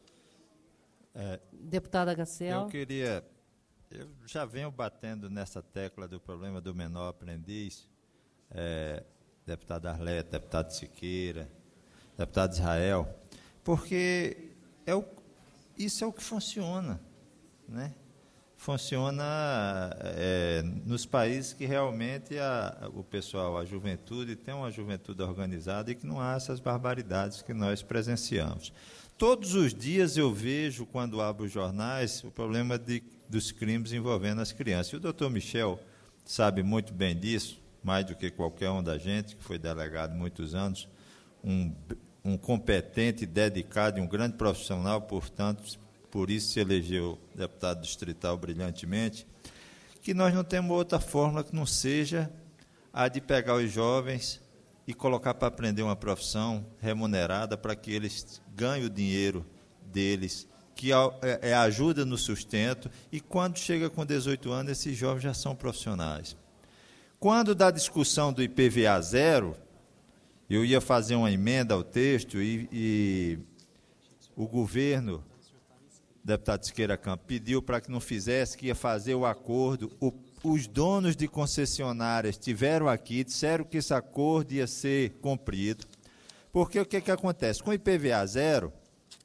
Deputada Agaciel. Eu já venho batendo nessa tecla do problema do menor aprendiz, deputado Arlete, deputado Siqueira, deputado Israel, porque isso é o que funciona, né? Funciona nos países que realmente o pessoal, a juventude, tem uma juventude organizada e que não há essas barbaridades que nós presenciamos. Todos os dias eu vejo, quando abro os jornais, o problema dos crimes envolvendo as crianças. E o doutor Michel sabe muito bem disso, mais do que qualquer um da gente, que foi delegado muitos anos, um competente, dedicado e um grande profissional, portanto, por isso se elegeu deputado distrital brilhantemente, que nós não temos outra fórmula que não seja a de pegar os jovens e colocar para aprender uma profissão remunerada para que eles ganhem o dinheiro deles, que é ajuda no sustento, e quando chega com 18 anos, esses jovens já são profissionais. Quando da discussão do IPVA zero, eu ia fazer uma emenda ao texto e o governo, deputado Siqueira Campos, pediu para que não fizesse, que ia fazer o acordo, os donos de concessionárias estiveram aqui, disseram que esse acordo ia ser cumprido, porque o que acontece? Com o IPVA zero,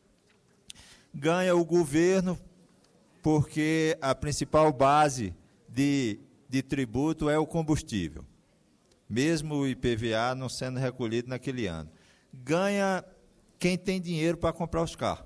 ganha o governo, porque a principal base de tributo é o combustível, mesmo o IPVA não sendo recolhido naquele ano. Ganha quem tem dinheiro para comprar os carros,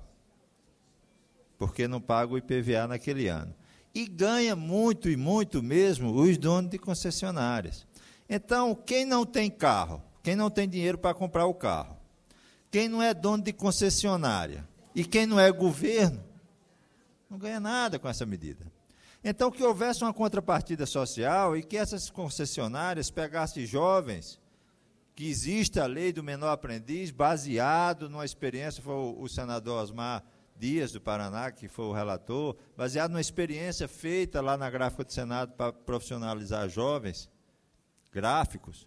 porque não paga o IPVA naquele ano. E ganha muito e muito mesmo os donos de concessionárias. Então, quem não tem carro, quem não tem dinheiro para comprar o carro, quem não é dono de concessionária e quem não é governo, não ganha nada com essa medida. Então, que houvesse uma contrapartida social e que essas concessionárias pegassem jovens, que existe a lei do menor aprendiz, baseado numa experiência, foi o senador Osmar Dias, do Paraná, que foi o relator, baseado numa experiência feita lá na gráfica do Senado para profissionalizar jovens, gráficos,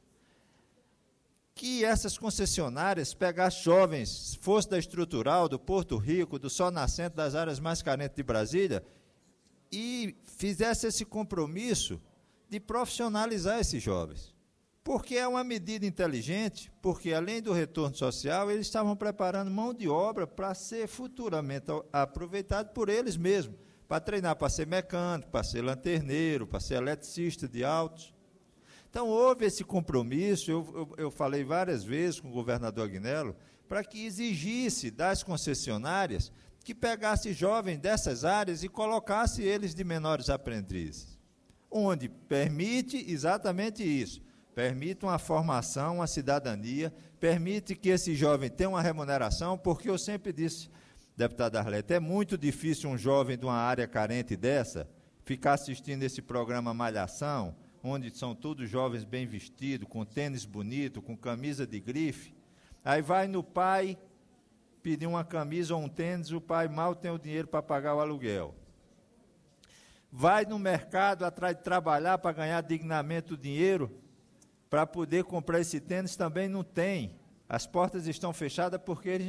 que essas concessionárias pegassem jovens, fosse da Estrutural, do Porto Rico, do Sol Nascente, das áreas mais carentes de Brasília, e fizesse esse compromisso de profissionalizar esses jovens. Porque é uma medida inteligente, porque, além do retorno social, eles estavam preparando mão de obra para ser futuramente aproveitado por eles mesmos, para treinar para ser mecânico, para ser lanterneiro, para ser eletricista de autos. Então, houve esse compromisso, eu falei várias vezes com o governador Agnello, para que exigisse das concessionárias que pegasse jovens dessas áreas e colocasse eles de menores aprendizes, onde permite exatamente isso. Permite uma formação, uma cidadania, permite que esse jovem tenha uma remuneração, porque eu sempre disse, deputado Arlete, é muito difícil um jovem de uma área carente dessa ficar assistindo esse programa Malhação, onde são todos jovens bem vestidos, com tênis bonito, com camisa de grife, aí vai no pai pedir uma camisa ou um tênis, o pai mal tem o dinheiro para pagar o aluguel. Vai no mercado atrás de trabalhar para ganhar dignamente o dinheiro, para poder comprar esse tênis, também não tem. As portas estão fechadas porque eles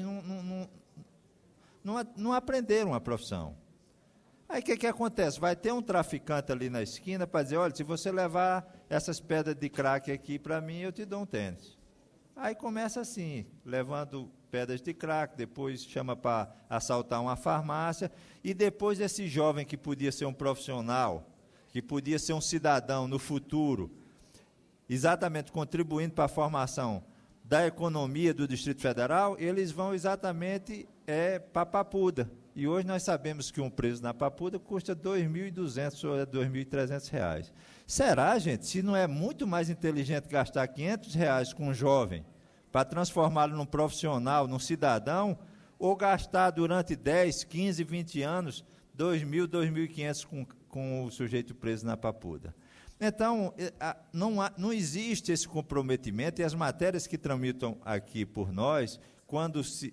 não aprenderam a profissão. Aí o que acontece? Vai ter um traficante ali na esquina para dizer, olha, se você levar essas pedras de crack aqui para mim, eu te dou um tênis. Aí começa assim, levando pedras de crack, depois chama para assaltar uma farmácia, e depois esse jovem que podia ser um profissional, que podia ser um cidadão no futuro, exatamente contribuindo para a formação da economia do Distrito Federal, eles vão exatamente para a Papuda. E hoje nós sabemos que um preso na Papuda custa R$ 2.200 ou R$ 2.300. Será, gente, se não é muito mais inteligente gastar R$ 500 com um jovem para transformá-lo num profissional, num cidadão, ou gastar durante 10, 15, 20 anos R$ 2.000, R$ 2.500 com o sujeito preso na Papuda? Então, não existe esse comprometimento, e as matérias que tramitam aqui por nós, quando se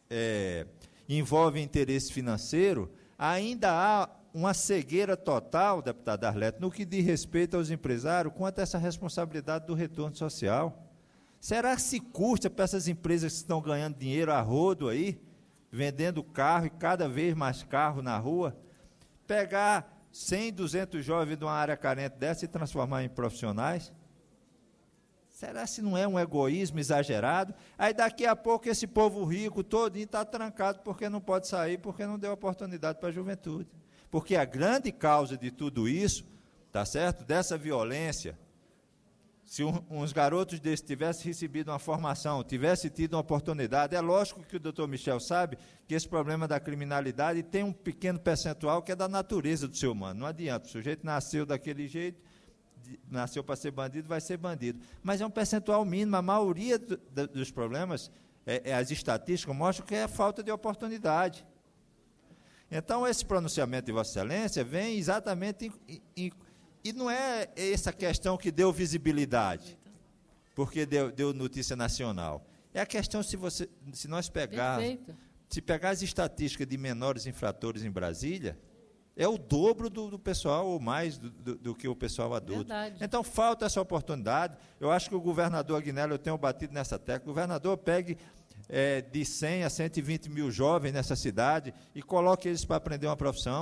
envolve interesse financeiro, ainda há uma cegueira total, deputado Arlete, no que diz respeito aos empresários, quanto a essa responsabilidade do retorno social. Será que se custa para essas empresas que estão ganhando dinheiro a rodo aí, vendendo carro e cada vez mais carro na rua, pegar 100, 200 jovens de uma área carente dessa e transformar em profissionais? Será se não é um egoísmo exagerado? Aí daqui a pouco esse povo rico todinho está trancado porque não pode sair, porque não deu oportunidade para a juventude. Porque a grande causa de tudo isso, tá certo? Dessa violência, se uns garotos desses tivessem recebido uma formação, tivessem tido uma oportunidade, é lógico que o doutor Michel sabe que esse problema da criminalidade tem um pequeno percentual que é da natureza do ser humano. Não adianta, o sujeito nasceu daquele jeito, nasceu para ser bandido, vai ser bandido. Mas é um percentual mínimo, a maioria dos problemas, as estatísticas mostram que é a falta de oportunidade. Então, esse pronunciamento de Vossa Excelência vem exatamente e não é essa questão que deu visibilidade, porque deu notícia nacional. É a questão, se nós pegar as estatísticas de menores infratores em Brasília, é o dobro do pessoal, ou mais do que o pessoal adulto. Verdade. Então, falta essa oportunidade. Eu acho que o governador Agnello, eu tenho batido nessa tecla, o governador pegue de 100 a 120 mil jovens nessa cidade e coloque eles para aprender uma profissão.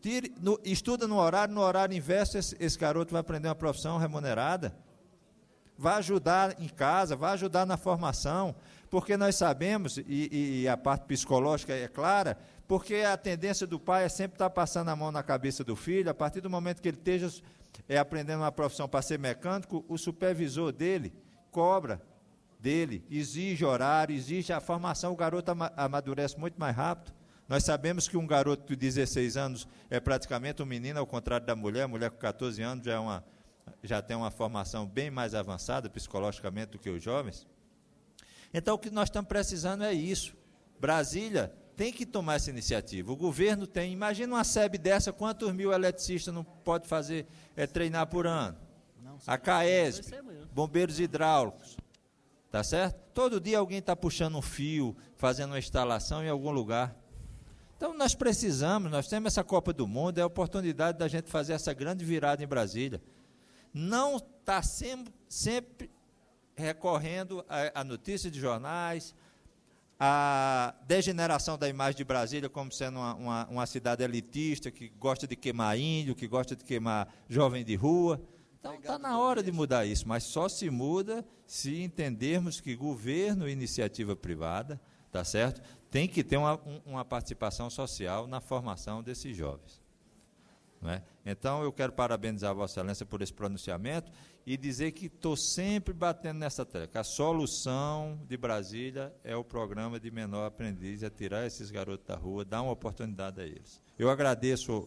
estuda no horário inverso, esse garoto vai aprender uma profissão remunerada, vai ajudar em casa, vai ajudar na formação, porque nós sabemos, e a parte psicológica é clara, porque a tendência do pai é sempre estar passando a mão na cabeça do filho. A partir do momento que ele esteja aprendendo uma profissão para ser mecânico, o supervisor dele cobra dele, exige horário, exige a formação, o garoto amadurece muito mais rápido. Nós sabemos que um garoto de 16 anos é praticamente um menino, ao contrário da mulher. A mulher com 14 anos já tem uma formação bem mais avançada psicologicamente do que os jovens. Então, o que nós estamos precisando é isso. Brasília tem que tomar essa iniciativa. O governo tem. Imagina uma SEB dessa, quantos mil eletricistas não pode fazer, treinar por ano? A CAESB, bombeiros hidráulicos. Tá certo? Todo dia alguém está puxando um fio, fazendo uma instalação em algum lugar. Então, nós temos essa Copa do Mundo, é a oportunidade da gente fazer essa grande virada em Brasília. Não está sempre recorrendo a notícias de jornais, a degeneração da imagem de Brasília como sendo uma cidade elitista, que gosta de queimar índio, que gosta de queimar jovem de rua. Então, está na hora de mudar isso, mas só se muda se entendermos que governo e iniciativa privada, tá certo? Tem que ter uma participação social na formação desses jovens. Não é? Então, eu quero parabenizar a Vossa Excelência por esse pronunciamento e dizer que estou sempre batendo nessa tecla, que a solução de Brasília é o programa de menor aprendiz, é tirar esses garotos da rua, dar uma oportunidade a eles. Eu agradeço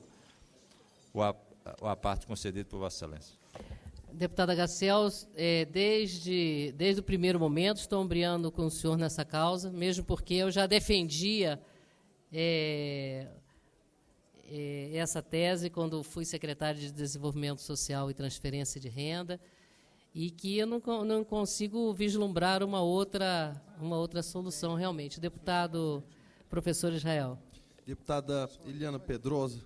a parte concedida por Vossa Excelência. Deputada Gaciel, desde o primeiro momento estou ombreando com o senhor nessa causa, mesmo porque eu já defendia essa tese quando fui secretário de Desenvolvimento Social e Transferência de Renda, e que eu não consigo vislumbrar uma outra solução realmente. Deputado professor Israel. Deputada Eliana Pedrosa,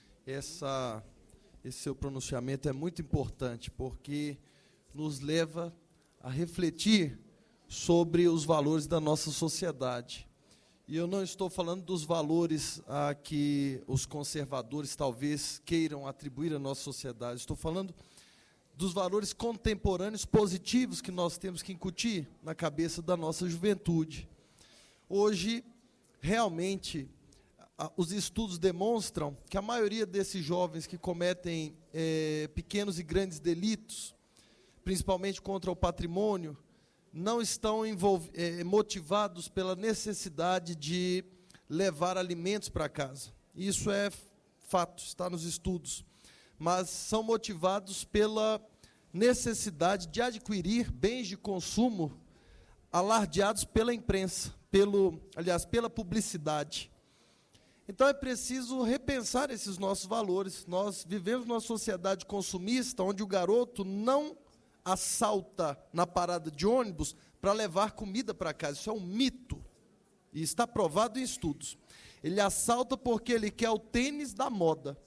esse seu pronunciamento é muito importante, porque nos leva a refletir sobre os valores da nossa sociedade. E eu não estou falando dos valores a que os conservadores talvez queiram atribuir à nossa sociedade. Estou falando dos valores contemporâneos positivos que nós temos que incutir na cabeça da nossa juventude. Hoje, realmente, os estudos demonstram que a maioria desses jovens que cometem pequenos e grandes delitos, principalmente contra o patrimônio, não estão motivados pela necessidade de levar alimentos para casa. Isso é fato, está nos estudos. Mas são motivados pela necessidade de adquirir bens de consumo alardeados pela imprensa, pela publicidade. Então é preciso repensar esses nossos valores. Nós vivemos numa sociedade consumista, onde o garoto não assalta na parada de ônibus para levar comida para casa. Isso é um mito, e está provado em estudos. Ele assalta porque ele quer o tênis da moda.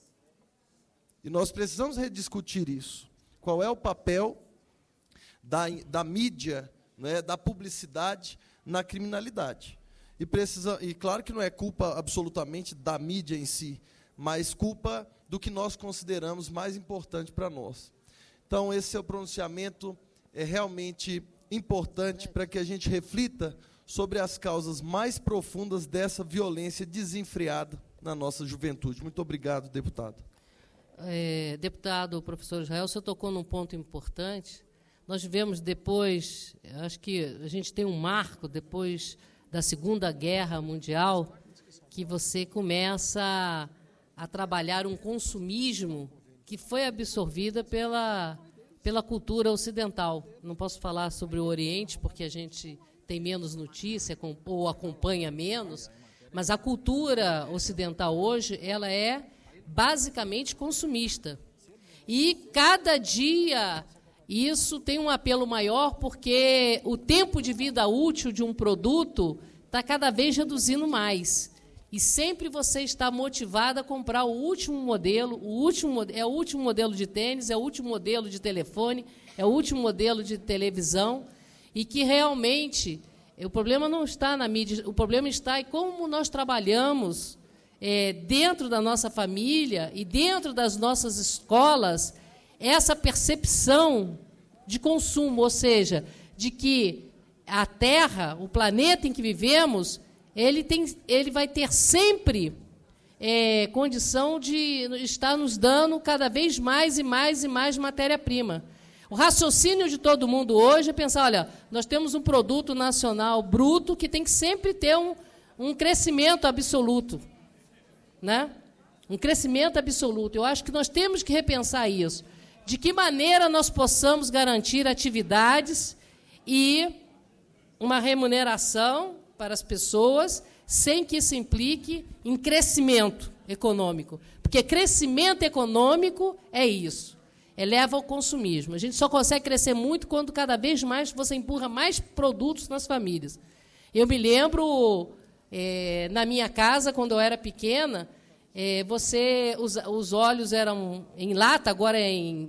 E nós precisamos rediscutir isso. Qual é o papel da mídia, né, da publicidade na criminalidade? E claro que não é culpa absolutamente da mídia em si, mas culpa do que nós consideramos mais importante para nós. Então, esse seu pronunciamento é realmente importante para que a gente reflita sobre as causas mais profundas dessa violência desenfreada na nossa juventude. Muito obrigado, deputado. Deputado professor Israel, o senhor tocou num ponto importante. Nós vivemos depois, acho que a gente tem um marco depois da Segunda Guerra Mundial, que você começa a trabalhar um consumismo que foi absorvida pela cultura ocidental. Não posso falar sobre o Oriente, porque a gente tem menos notícia ou acompanha menos, mas a cultura ocidental hoje ela é basicamente consumista. E cada dia isso tem um apelo maior, porque o tempo de vida útil de um produto está cada vez reduzindo mais. E sempre você está motivado a comprar o último modelo, é o último modelo de tênis, é o último modelo de telefone, é o último modelo de televisão, e que realmente o problema não está na mídia, o problema está em como nós trabalhamos dentro da nossa família e dentro das nossas escolas essa percepção de consumo, ou seja, de que a Terra, o planeta em que vivemos, ele vai ter sempre condição de estar nos dando cada vez mais e mais e mais matéria-prima. O raciocínio de todo mundo hoje é pensar, olha, nós temos um produto nacional bruto que tem que sempre ter um crescimento absoluto, né? Um crescimento absoluto. Eu acho que nós temos que repensar isso. De que maneira nós possamos garantir atividades e uma remuneração para as pessoas sem que isso implique em crescimento econômico. Porque crescimento econômico é isso. Eleva ao consumismo. A gente só consegue crescer muito quando cada vez mais você empurra mais produtos nas famílias. Eu me lembro, na minha casa, quando eu era pequena, os óleos eram em lata, agora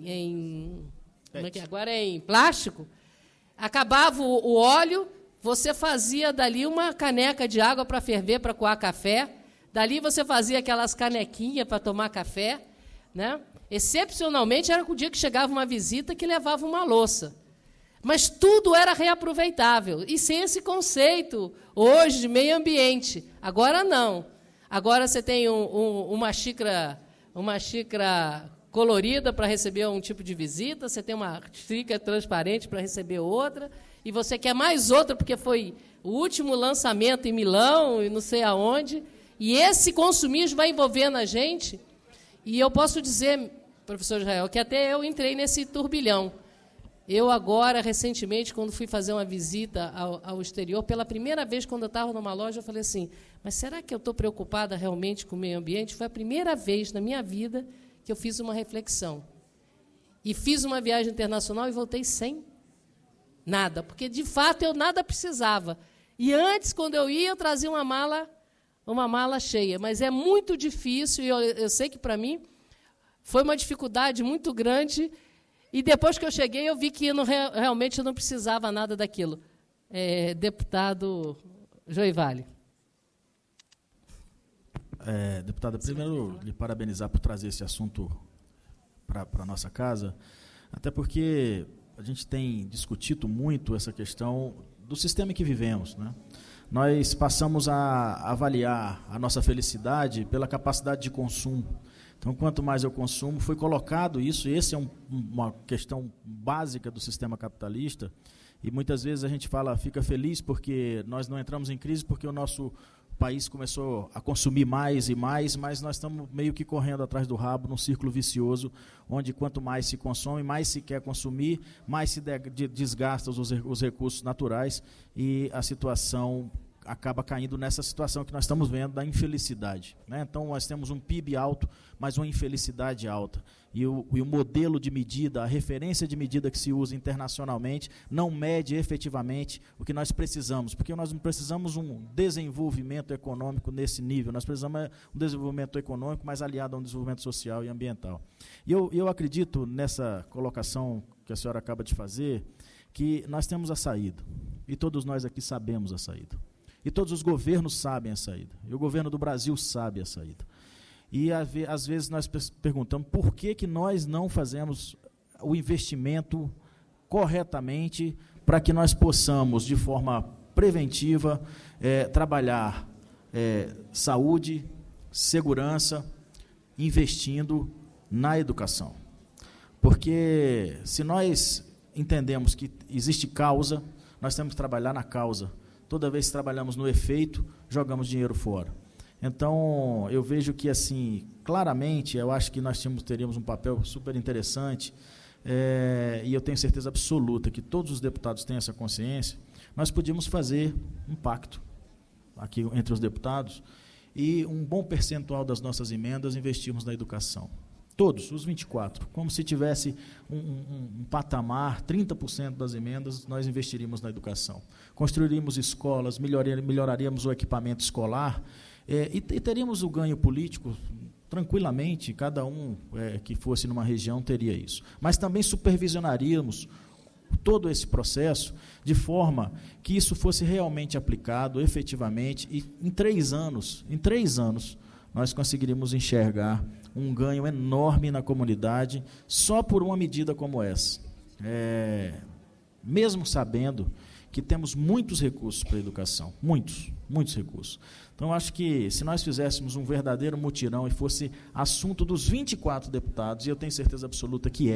agora é em plástico. Acabava o óleo, você fazia dali uma caneca de água para ferver, para coar café. Dali você fazia aquelas canequinhas para tomar café, né? Excepcionalmente, era o dia que chegava uma visita que levava uma louça. Mas tudo era reaproveitável. E sem esse conceito, hoje, de meio ambiente. Agora, não. Agora você tem uma xícara colorida para receber um tipo de visita, você tem uma xícara transparente para receber outra, e você quer mais outra porque foi o último lançamento em Milão e não sei aonde. E esse consumismo vai envolvendo a gente. E eu posso dizer, professor Israel, que até eu entrei nesse turbilhão. Eu agora, recentemente, quando fui fazer uma visita ao exterior, pela primeira vez, quando eu estava numa loja, eu falei assim, mas será que eu estou preocupada realmente com o meio ambiente? Foi a primeira vez na minha vida que eu fiz uma reflexão. E fiz uma viagem internacional e voltei sem nada, porque, de fato, eu nada precisava. E antes, quando eu ia, eu trazia uma mala cheia. Mas é muito difícil, e eu sei que, para mim, foi uma dificuldade muito grande. E depois que eu cheguei, eu vi que realmente eu não precisava nada daquilo. Deputado Joivale. Deputada, primeiro, lhe parabenizar por trazer esse assunto para a nossa casa, até porque a gente tem discutido muito essa questão do sistema em que vivemos, né? Nós passamos a avaliar a nossa felicidade pela capacidade de consumo. Então, quanto mais eu consumo, foi colocado isso, e esse é uma questão básica do sistema capitalista, e muitas vezes a gente fica feliz porque nós não entramos em crise porque o nosso país começou a consumir mais e mais, mas nós estamos meio que correndo atrás do rabo num círculo vicioso, onde quanto mais se consome, mais se quer consumir, mais se desgasta os recursos naturais, e a situação acaba caindo nessa situação que nós estamos vendo da infelicidade, né? Então, nós temos um PIB alto, mas uma infelicidade alta. E o modelo de medida, a referência de medida que se usa internacionalmente, não mede efetivamente o que nós precisamos, porque nós não precisamos um desenvolvimento econômico nesse nível, nós precisamos um desenvolvimento econômico mais aliado a um desenvolvimento social e ambiental. E eu acredito nessa colocação que a senhora acaba de fazer, que nós temos a saída, e todos nós aqui sabemos a saída. E todos os governos sabem a saída. E o governo do Brasil sabe a saída. E, às vezes, nós perguntamos por que nós não fazemos o investimento corretamente para que nós possamos, de forma preventiva, trabalhar saúde, segurança, investindo na educação. Porque, se nós entendemos que existe causa, nós temos que trabalhar na causa. Toda vez que trabalhamos no efeito, jogamos dinheiro fora. Então, eu vejo que, assim, claramente, eu acho que nós teríamos um papel super interessante, e eu tenho certeza absoluta que todos os deputados têm essa consciência. Nós podíamos fazer um pacto aqui entre os deputados e um bom percentual das nossas emendas investirmos na educação. Todos, os 24, como se tivesse um patamar, 30% das emendas nós investiríamos na educação. Construiríamos escolas, melhoraríamos o equipamento escolar, e teríamos o ganho político tranquilamente, cada um que fosse numa região teria isso. Mas também supervisionaríamos todo esse processo de forma que isso fosse realmente aplicado efetivamente, e em 3 anos, nós conseguiríamos enxergar um ganho enorme na comunidade só por uma medida como essa. Mesmo sabendo que temos muitos recursos para a educação, muitos recursos. Então, acho que se nós fizéssemos um verdadeiro mutirão e fosse assunto dos 24 deputados, e eu tenho certeza absoluta que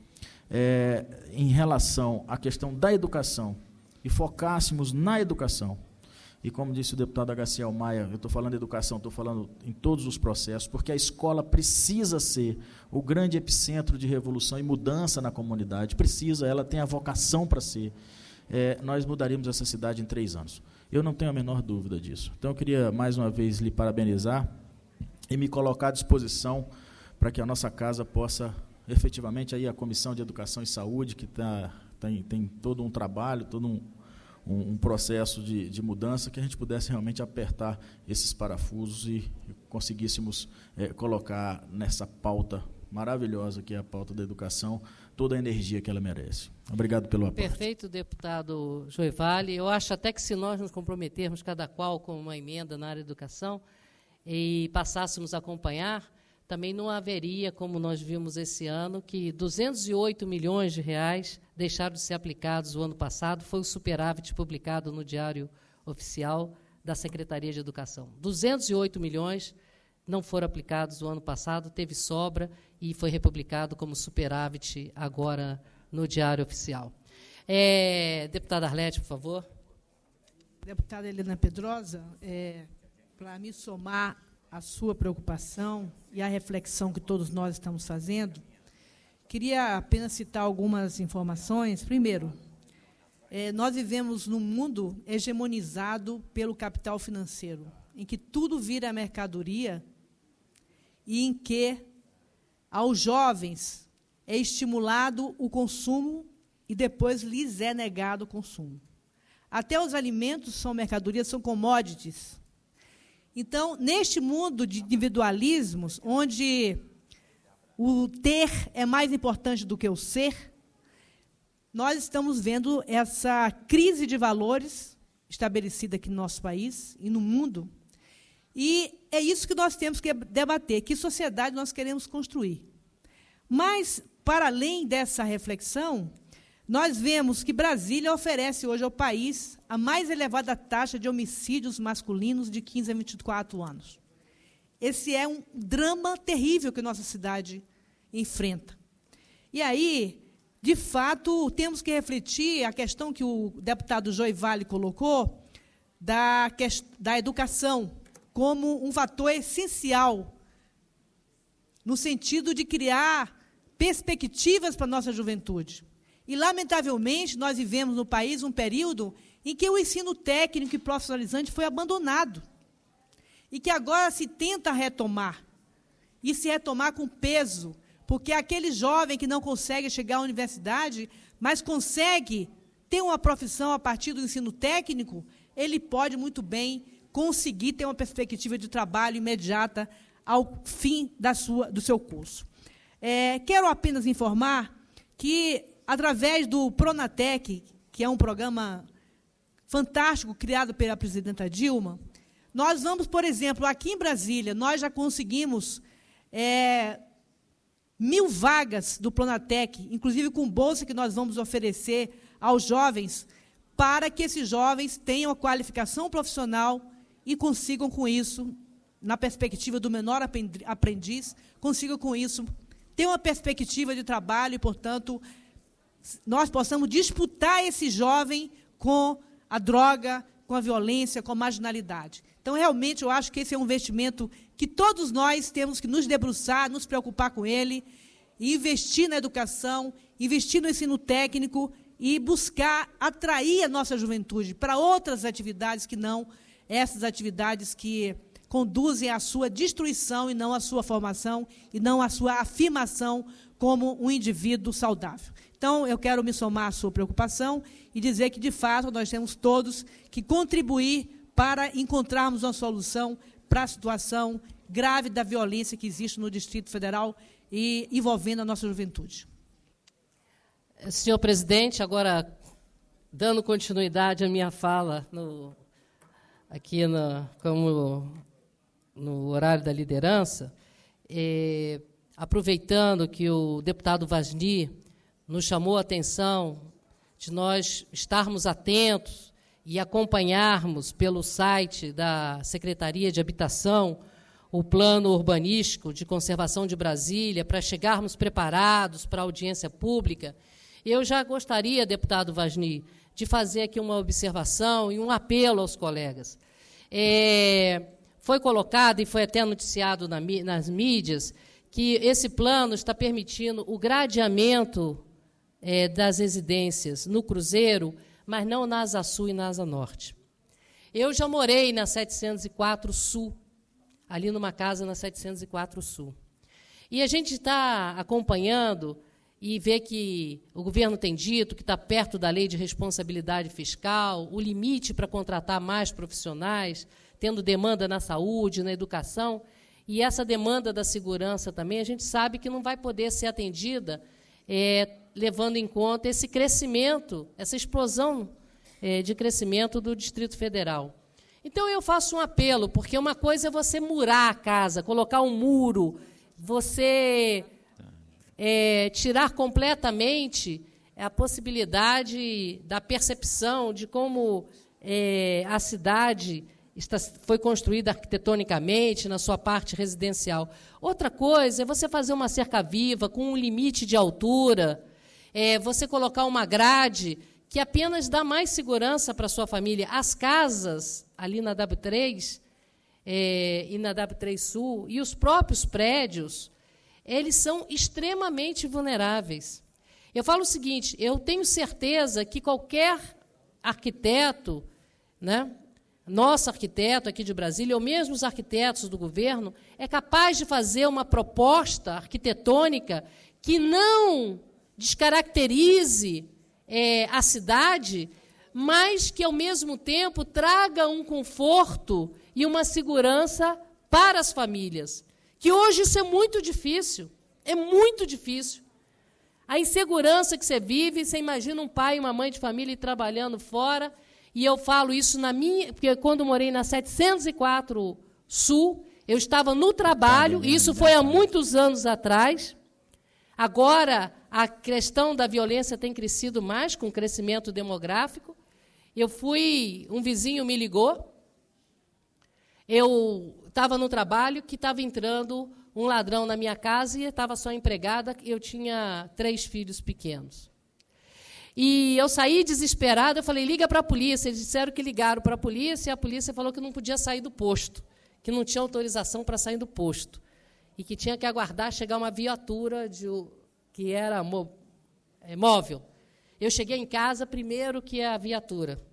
em relação à questão da educação, e focássemos na educação, e como disse o deputado Agaciel Maia, eu estou falando de educação, estou falando em todos os processos, porque a escola precisa ser o grande epicentro de revolução e mudança na comunidade, ela tem a vocação para ser. Nós mudaríamos essa cidade em 3 anos. Eu não tenho a menor dúvida disso. Então, eu queria, mais uma vez, lhe parabenizar e me colocar à disposição para que a nossa casa possa, efetivamente, aí a Comissão de Educação e Saúde, que tem todo um trabalho, todo um processo de mudança, que a gente pudesse realmente apertar esses parafusos e conseguíssemos colocar nessa pauta maravilhosa, que é a pauta da educação, toda a energia que ela merece. Obrigado pelo apoio. Perfeito, deputado Joivale. Eu acho até que se nós nos comprometermos, cada qual com uma emenda na área da educação, e passássemos a acompanhar, também não haveria, como nós vimos esse ano, que 208 milhões de reais deixaram de ser aplicados o ano passado, foi o superávit publicado no Diário Oficial da Secretaria de Educação. 208 milhões não foram aplicados o ano passado, teve sobra e foi republicado como superávit agora no Diário Oficial. Deputada Arlete, por favor. Deputada Helena Pedrosa, para me somar à sua preocupação e à reflexão que todos nós estamos fazendo, queria apenas citar algumas informações. Primeiro, nós vivemos num mundo hegemonizado pelo capital financeiro, em que tudo vira mercadoria e em que aos jovens é estimulado o consumo e depois lhes é negado o consumo. Até os alimentos são mercadorias, são commodities. Então, neste mundo de individualismos, onde o ter é mais importante do que o ser, nós estamos vendo essa crise de valores estabelecida aqui no nosso país e no mundo. E é isso que nós temos que debater, que sociedade nós queremos construir. Mas, para além dessa reflexão, nós vemos que Brasília oferece hoje ao país a mais elevada taxa de homicídios masculinos de 15 a 24 anos. Esse é um drama terrível que nossa cidade enfrenta. E aí, de fato, temos que refletir a questão que o deputado Joivale colocou da educação como um fator essencial no sentido de criar perspectivas para a nossa juventude. E, lamentavelmente, nós vivemos no país um período em que o ensino técnico e profissionalizante foi abandonado e que agora se tenta retomar, e se retomar com peso, porque aquele jovem que não consegue chegar à universidade, mas consegue ter uma profissão a partir do ensino técnico, ele pode muito bem conseguir ter uma perspectiva de trabalho imediata ao fim do seu curso. Quero apenas informar que, através do Pronatec, que é um programa fantástico criado pela presidenta Dilma, nós vamos, por exemplo, aqui em Brasília, nós já conseguimos 1.000 vagas do Pronatec, inclusive com bolsa que nós vamos oferecer aos jovens, para que esses jovens tenham a qualificação profissional e consigam, com isso, na perspectiva do menor aprendiz, consigam, com isso, ter uma perspectiva de trabalho e, portanto, nós possamos disputar esse jovem com a droga, com a violência, com a marginalidade. Então, realmente, eu acho que esse é um investimento que todos nós temos que nos debruçar, nos preocupar com ele, e investir na educação, investir no ensino técnico e buscar atrair a nossa juventude para outras atividades que não essas atividades que conduzem à sua destruição e não à sua formação e não à sua afirmação como um indivíduo saudável. Então, eu quero me somar à sua preocupação e dizer que, de fato, nós temos todos que contribuir para encontrarmos uma solução para a situação grave da violência que existe no Distrito Federal e envolvendo a nossa juventude. Senhor presidente, agora, dando continuidade à minha fala, como no horário da liderança, aproveitando que o deputado Vasni nos chamou a atenção de nós estarmos atentos e acompanharmos pelo site da Secretaria de Habitação o plano urbanístico de conservação de Brasília, para chegarmos preparados para a audiência pública, eu já gostaria, deputado Vasni, de fazer aqui uma observação e um apelo aos colegas. Foi colocado e foi até noticiado nas mídias que esse plano está permitindo o gradeamento das residências no Cruzeiro, mas não na Asa Sul e na Asa Norte. Eu já morei na 704 Sul, ali numa casa na 704 Sul. E a gente está acompanhando e vê que o governo tem dito que está perto da lei de responsabilidade fiscal, o limite para contratar mais profissionais, tendo demanda na saúde, na educação, e essa demanda da segurança também, a gente sabe que não vai poder ser atendida levando em conta esse crescimento, essa explosão de crescimento do Distrito Federal. Então, eu faço um apelo, porque uma coisa é você murar a casa, colocar um muro, você tirar completamente a possibilidade da percepção de como a cidade foi construída arquitetonicamente na sua parte residencial. Outra coisa é você fazer uma cerca viva com um limite de altura, você colocar uma grade que apenas dá mais segurança para a sua família. As casas ali na W3 e na W3 Sul e os próprios prédios, eles são extremamente vulneráveis. Eu falo o seguinte, eu tenho certeza que qualquer arquiteto, né, nosso arquiteto aqui de Brasília, ou mesmo os arquitetos do governo, é capaz de fazer uma proposta arquitetônica que não descaracterize a cidade, mas que, ao mesmo tempo, traga um conforto e uma segurança para as famílias. Que hoje isso é muito difícil. É muito difícil. A insegurança que você vive, você imagina um pai e uma mãe de família trabalhando fora, e eu falo isso porque quando morei na 704 Sul, eu estava no trabalho, e isso foi há muitos anos atrás. Agora, a questão da violência tem crescido mais com o crescimento demográfico. Um vizinho me ligou, eu estava no trabalho, que estava entrando um ladrão na minha casa e estava só empregada, eu tinha 3 filhos pequenos. E eu saí desesperada, eu falei, liga para a polícia. Eles disseram que ligaram para a polícia, e a polícia falou que não podia sair do posto, que não tinha autorização para sair do posto, e que tinha que aguardar chegar uma viatura que era móvel. Eu cheguei em casa primeiro que a viatura.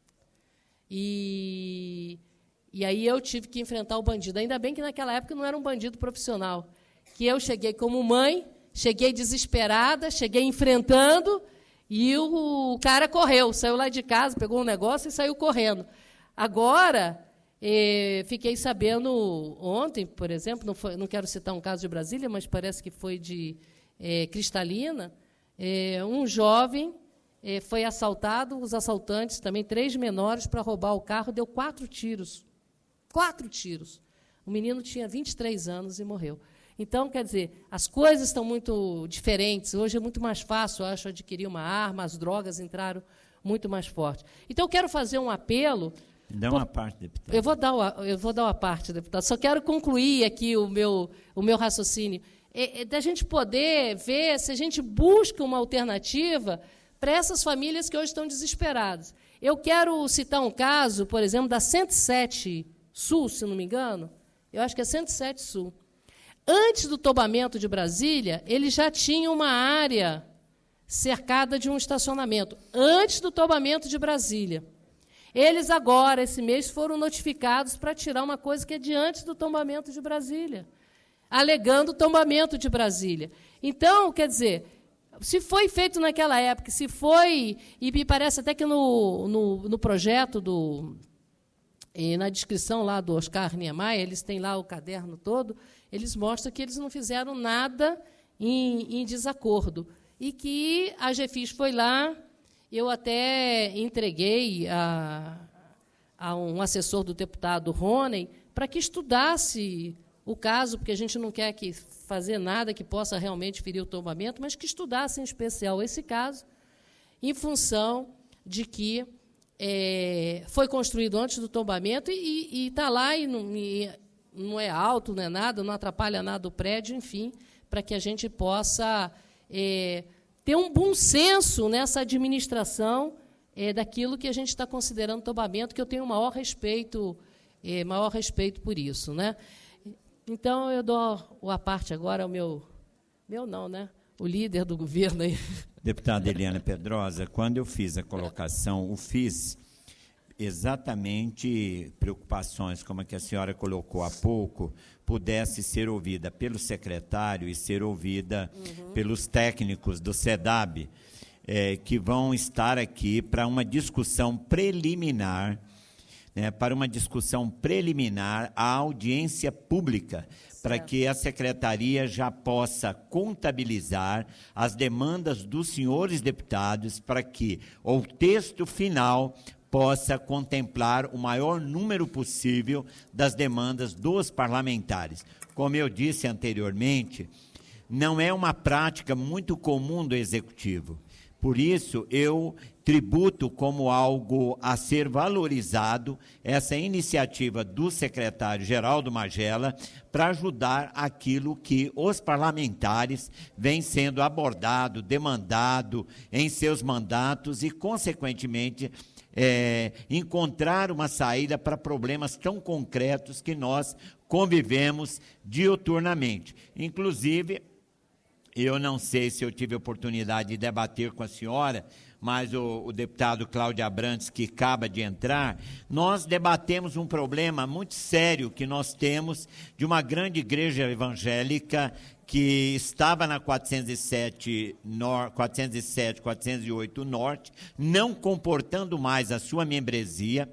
E aí eu tive que enfrentar o bandido. Ainda bem que naquela época não era um bandido profissional. Que eu cheguei como mãe, cheguei desesperada, cheguei enfrentando, e o cara correu, saiu lá de casa, pegou um negócio e saiu correndo. Agora, fiquei sabendo ontem, por exemplo, não quero citar um caso de Brasília, mas parece que foi de Cristalina, um jovem foi assaltado, os assaltantes, também 3 menores, para roubar o carro, deu 4 tiros. 4 tiros. O menino tinha 23 anos e morreu. Então, quer dizer, as coisas estão muito diferentes. Hoje é muito mais fácil, eu acho, adquirir uma arma, as drogas entraram muito mais forte. Então, eu quero fazer um apelo. Dá uma parte, deputado. Eu vou dar uma parte, deputado. Só quero concluir aqui o meu raciocínio. Da gente poder ver se a gente busca uma alternativa para essas famílias que hoje estão desesperadas. Eu quero citar um caso, por exemplo, da 107 Sul, se não me engano. Eu acho que é 107 Sul. Antes do tombamento de Brasília, eles já tinham uma área cercada de um estacionamento. Antes do tombamento de Brasília. Eles agora, esse mês, foram notificados para tirar uma coisa que é de antes do tombamento de Brasília, alegando o tombamento de Brasília. Então, quer dizer, se foi feito naquela época, se foi, e me parece até que no projeto na descrição lá do Oscar Niemeyer, eles têm lá o caderno todo, eles mostram que eles não fizeram nada em desacordo. E que a GFIS foi lá, eu até entreguei a um assessor do deputado Rônei para que estudasse o caso, porque a gente não quer fazer nada que possa realmente ferir o tombamento, mas que estudasse em especial esse caso, em função de que foi construído antes do tombamento e está lá e não é alto, não é nada, não atrapalha nada o prédio, enfim, para que a gente possa ter um bom senso nessa administração daquilo que a gente está considerando tombamento, que eu tenho o maior respeito por isso, né? Então, eu dou a parte agora ao meu não, né? O líder do governo aí. Deputada Eliana Pedrosa, quando eu fiz a colocação, fiz exatamente preocupações, como a que a senhora colocou há pouco, pudesse ser ouvida pelo secretário e ser ouvida pelos técnicos do SEDAB, que vão estar aqui para uma discussão preliminar, à audiência pública, para que a Secretaria já possa contabilizar as demandas dos senhores deputados, para que o texto final possa contemplar o maior número possível das demandas dos parlamentares. Como eu disse anteriormente, não é uma prática muito comum do Executivo. Por isso, eu tributo como algo a ser valorizado essa iniciativa do secretário Geraldo Magela para ajudar aquilo que os parlamentares vêm sendo abordado, demandado em seus mandatos e, consequentemente, encontrar uma saída para problemas tão concretos que nós convivemos diuturnamente. Inclusive, eu não sei se eu tive a oportunidade de debater com a senhora, mas o deputado Cláudio Abrantes, que acaba de entrar, nós debatemos um problema muito sério que nós temos de uma grande igreja evangélica que estava na 407, 408 Norte, não comportando mais a sua membresia,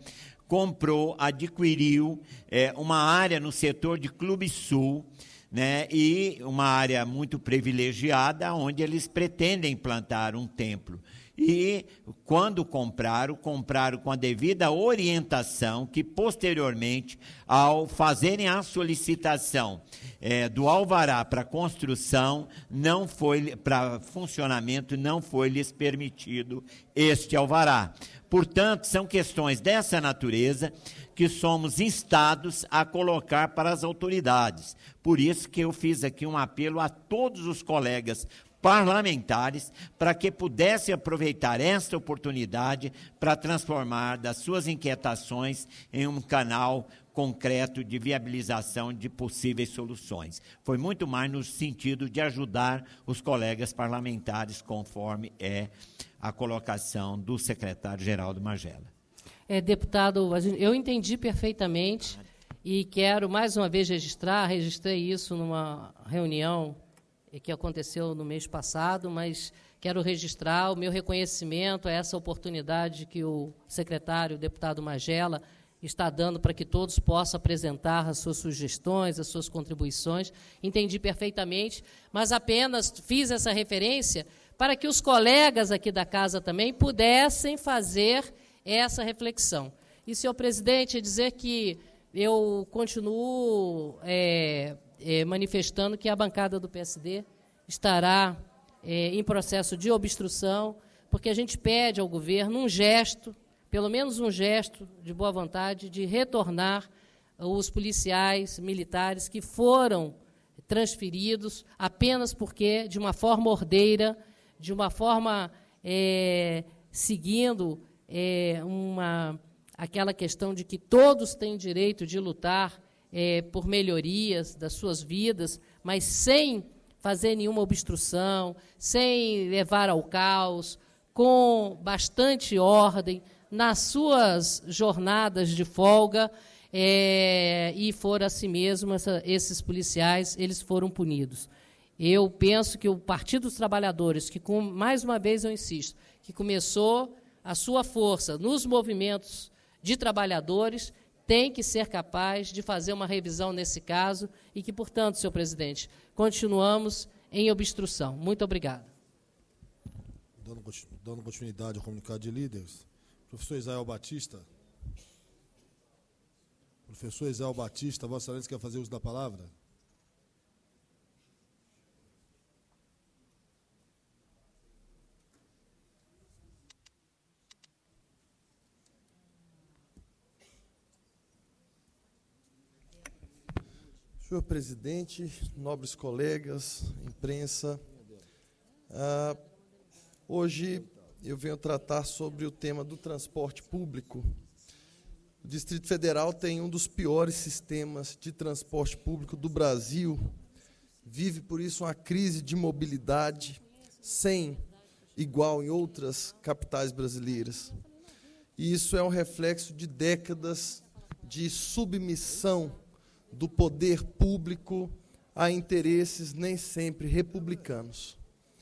adquiriu uma área no setor de Clube Sul, né, e uma área muito privilegiada, onde eles pretendem implantar um templo. E, quando compraram com a devida orientação, que posteriormente, ao fazerem a solicitação do alvará para construção, para funcionamento, não foi lhes permitido este alvará. Portanto, são questões dessa natureza que somos instados a colocar para as autoridades. Por isso que eu fiz aqui um apelo a todos os colegas parlamentares para que pudessem aproveitar esta oportunidade para transformar das suas inquietações em um canal concreto de viabilização de possíveis soluções. Foi muito mais no sentido de ajudar os colegas parlamentares, conforme a colocação do secretário Geraldo Magela. Deputado, eu entendi perfeitamente e quero mais uma vez registrei isso numa reunião que aconteceu no mês passado, mas quero registrar o meu reconhecimento a essa oportunidade que o secretário, o deputado Magela, está dando para que todos possam apresentar as suas sugestões, as suas contribuições. Entendi perfeitamente, mas apenas fiz essa referência para que os colegas aqui da casa também pudessem fazer essa reflexão. E, senhor presidente, dizer que eu continuo manifestando que a bancada do PSD estará em processo de obstrução, porque a gente pede ao governo um gesto, pelo menos um gesto de boa vontade, de retornar os policiais militares que foram transferidos apenas porque, de uma forma ordeira, de uma forma seguindo aquela questão de que todos têm direito de lutar por melhorias das suas vidas, mas sem fazer nenhuma obstrução, sem levar ao caos, com bastante ordem, nas suas jornadas de folga, e foram assim mesmo, esses policiais, eles foram punidos. Eu penso que o Partido dos Trabalhadores, que, mais uma vez eu insisto, que começou a sua força nos movimentos de trabalhadores, tem que ser capaz de fazer uma revisão nesse caso e que, portanto, senhor presidente, continuamos em obstrução. Muito obrigado. Dando continuidade ao comunicado de líderes, professor Israel Batista. Professor Isael Batista, Vossa Excelência quer fazer uso da palavra? Senhor presidente, nobres colegas, imprensa, hoje eu venho tratar sobre o tema do transporte público. O Distrito Federal tem um dos piores sistemas de transporte público do Brasil, vive por isso uma crise de mobilidade sem igual em outras capitais brasileiras. E isso é um reflexo de décadas de submissão do poder público a interesses nem sempre republicanos.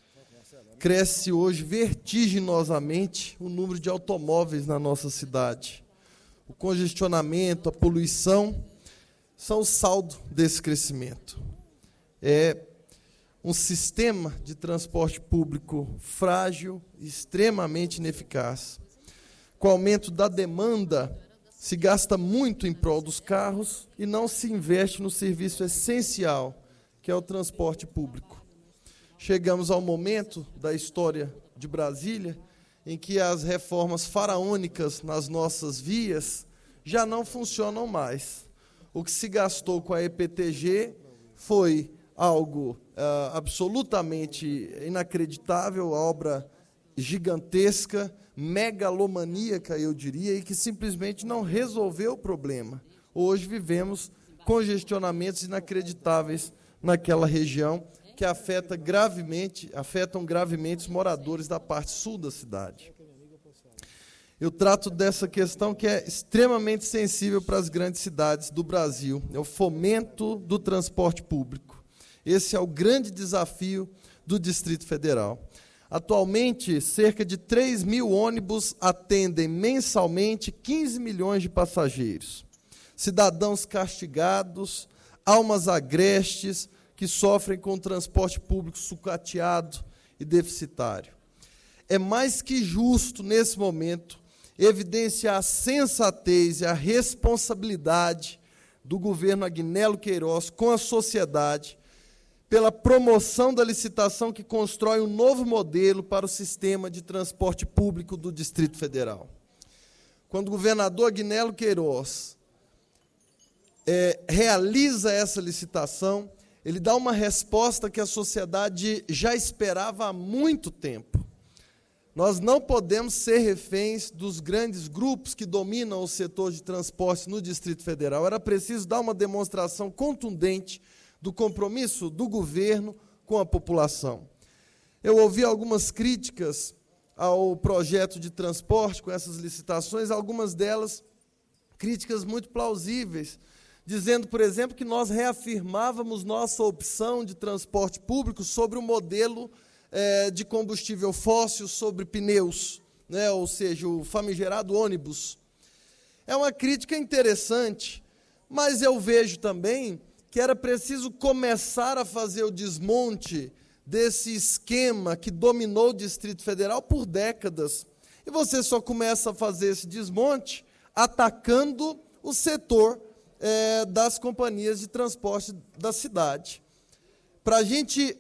Cresce hoje vertiginosamente o número de automóveis na nossa cidade. O congestionamento, a poluição são o saldo desse crescimento. É um sistema de transporte público frágil e extremamente ineficaz. Com o aumento da demanda, se gasta muito em prol dos carros e não se investe no serviço essencial, que é o transporte público. Chegamos ao momento da história de Brasília em que as reformas faraônicas nas nossas vias já não funcionam mais. O que se gastou com a EPTG foi algo absolutamente inacreditável, obra gigantesca, megalomaníaca, eu diria, e que simplesmente não resolveu o problema. Hoje vivemos congestionamentos inacreditáveis naquela região que afetam gravemente os moradores da parte sul da cidade. Eu trato dessa questão que é extremamente sensível para as grandes cidades do Brasil, é o fomento do transporte público. Esse é o grande desafio do Distrito Federal. Atualmente, cerca de 3 mil ônibus atendem mensalmente 15 milhões de passageiros. Cidadãos castigados, almas agrestes, que sofrem com o transporte público sucateado e deficitário. É mais que justo, nesse momento, evidenciar a sensatez e a responsabilidade do governo Agnello Queiroz com a sociedade, pela promoção da licitação que constrói um novo modelo para o sistema de transporte público do Distrito Federal. Quando o governador Agnello Queiroz realiza essa licitação, ele dá uma resposta que a sociedade já esperava há muito tempo. Nós não podemos ser reféns dos grandes grupos que dominam o setor de transporte no Distrito Federal. Era preciso dar uma demonstração contundente do compromisso do governo com a população. Eu ouvi algumas críticas ao projeto de transporte com essas licitações, algumas delas críticas muito plausíveis, dizendo, por exemplo, que nós reafirmávamos nossa opção de transporte público sobre o modelo de combustível fóssil sobre pneus, né, ou seja, o famigerado ônibus. É uma crítica interessante, mas eu vejo também que era preciso começar a fazer o desmonte desse esquema que dominou o Distrito Federal por décadas. E você só começa a fazer esse desmonte atacando o setor das companhias de transporte da cidade. Para a gente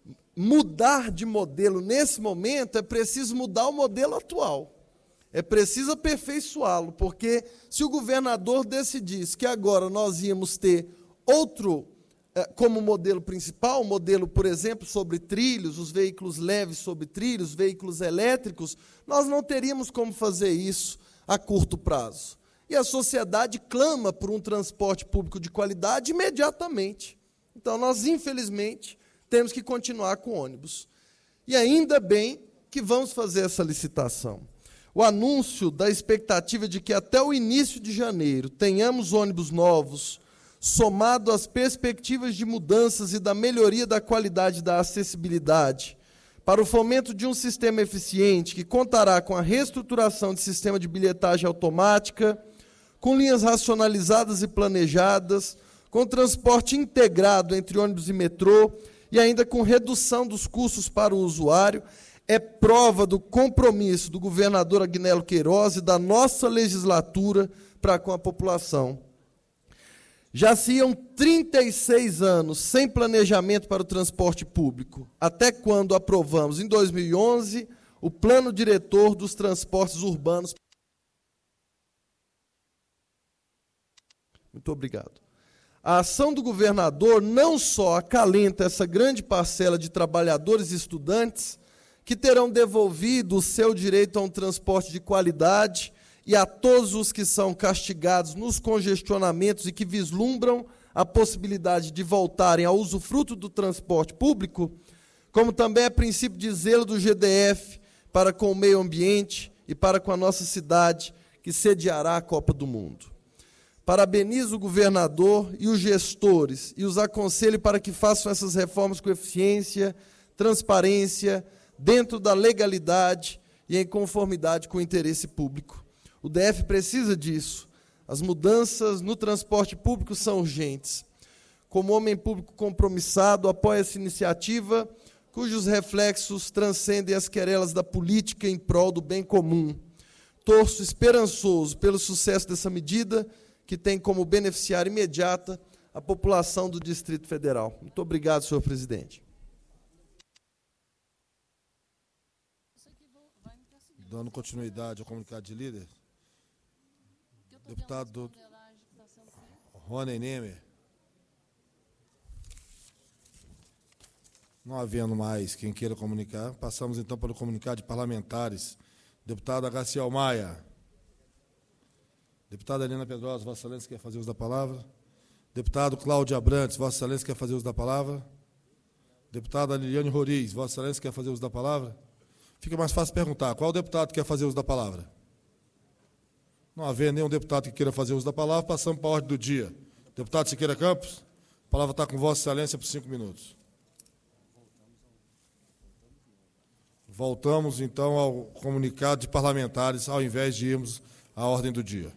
mudar de modelo nesse momento, é preciso mudar o modelo atual. É preciso aperfeiçoá-lo, porque se o governador decidisse que agora nós íamos ter outro como modelo principal, modelo, por exemplo, sobre trilhos, os veículos leves sobre trilhos, veículos elétricos, nós não teríamos como fazer isso a curto prazo. E a sociedade clama por um transporte público de qualidade imediatamente. Então, nós, infelizmente, temos que continuar com ônibus. E ainda bem que vamos fazer essa licitação. O anúncio da expectativa de que até o início de janeiro tenhamos ônibus novos, somado às perspectivas de mudanças e da melhoria da qualidade da acessibilidade, para o fomento de um sistema eficiente que contará com a reestruturação de sistema de bilhetagem automática, com linhas racionalizadas e planejadas, com transporte integrado entre ônibus e metrô e ainda com redução dos custos para o usuário, é prova do compromisso do governador Agnello Queiroz e da nossa legislatura para com a população. Já se iam 36 anos sem planejamento para o transporte público, até quando aprovamos, em 2011, o Plano Diretor dos Transportes Urbanos. Muito obrigado. A ação do governador não só acalenta essa grande parcela de trabalhadores e estudantes que terão devolvido o seu direito a um transporte de qualidade e a todos os que são castigados nos congestionamentos e que vislumbram a possibilidade de voltarem ao usufruto do transporte público, como também é princípio de zelo do GDF para com o meio ambiente e para com a nossa cidade, que sediará a Copa do Mundo. Parabenizo o governador e os gestores e os aconselho para que façam essas reformas com eficiência, transparência, dentro da legalidade e em conformidade com o interesse público. O DF precisa disso. As mudanças no transporte público são urgentes. Como homem público compromissado, apoio essa iniciativa, cujos reflexos transcendem as querelas da política em prol do bem comum. Torço esperançoso pelo sucesso dessa medida, que tem como beneficiária imediata a população do Distrito Federal. Muito obrigado, senhor presidente. Dando continuidade ao comunicado de líder, deputado Rony Nemer. Não havendo mais quem queira comunicar, passamos então para o comunicado de parlamentares. Deputado Agaciel Maia. Deputada Helena Pedrosa, Vossa Excelência quer fazer uso da palavra? Deputado Cláudio Abrantes, Vossa Excelência quer fazer uso da palavra? Deputada Liliane Roriz, Vossa Excelência quer fazer uso da palavra? Fica mais fácil perguntar, qual deputado quer fazer uso da palavra? Não havendo nenhum deputado que queira fazer uso da palavra, passamos para a ordem do dia. Deputado Siqueira Campos, a palavra está com Vossa Excelência por 5 minutos. Voltamos, então, ao comunicado de parlamentares, ao invés de irmos à ordem do dia.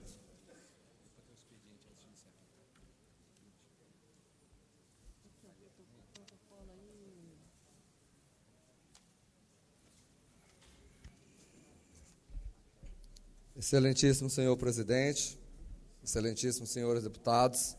Excelentíssimo senhor presidente, excelentíssimos senhores deputados.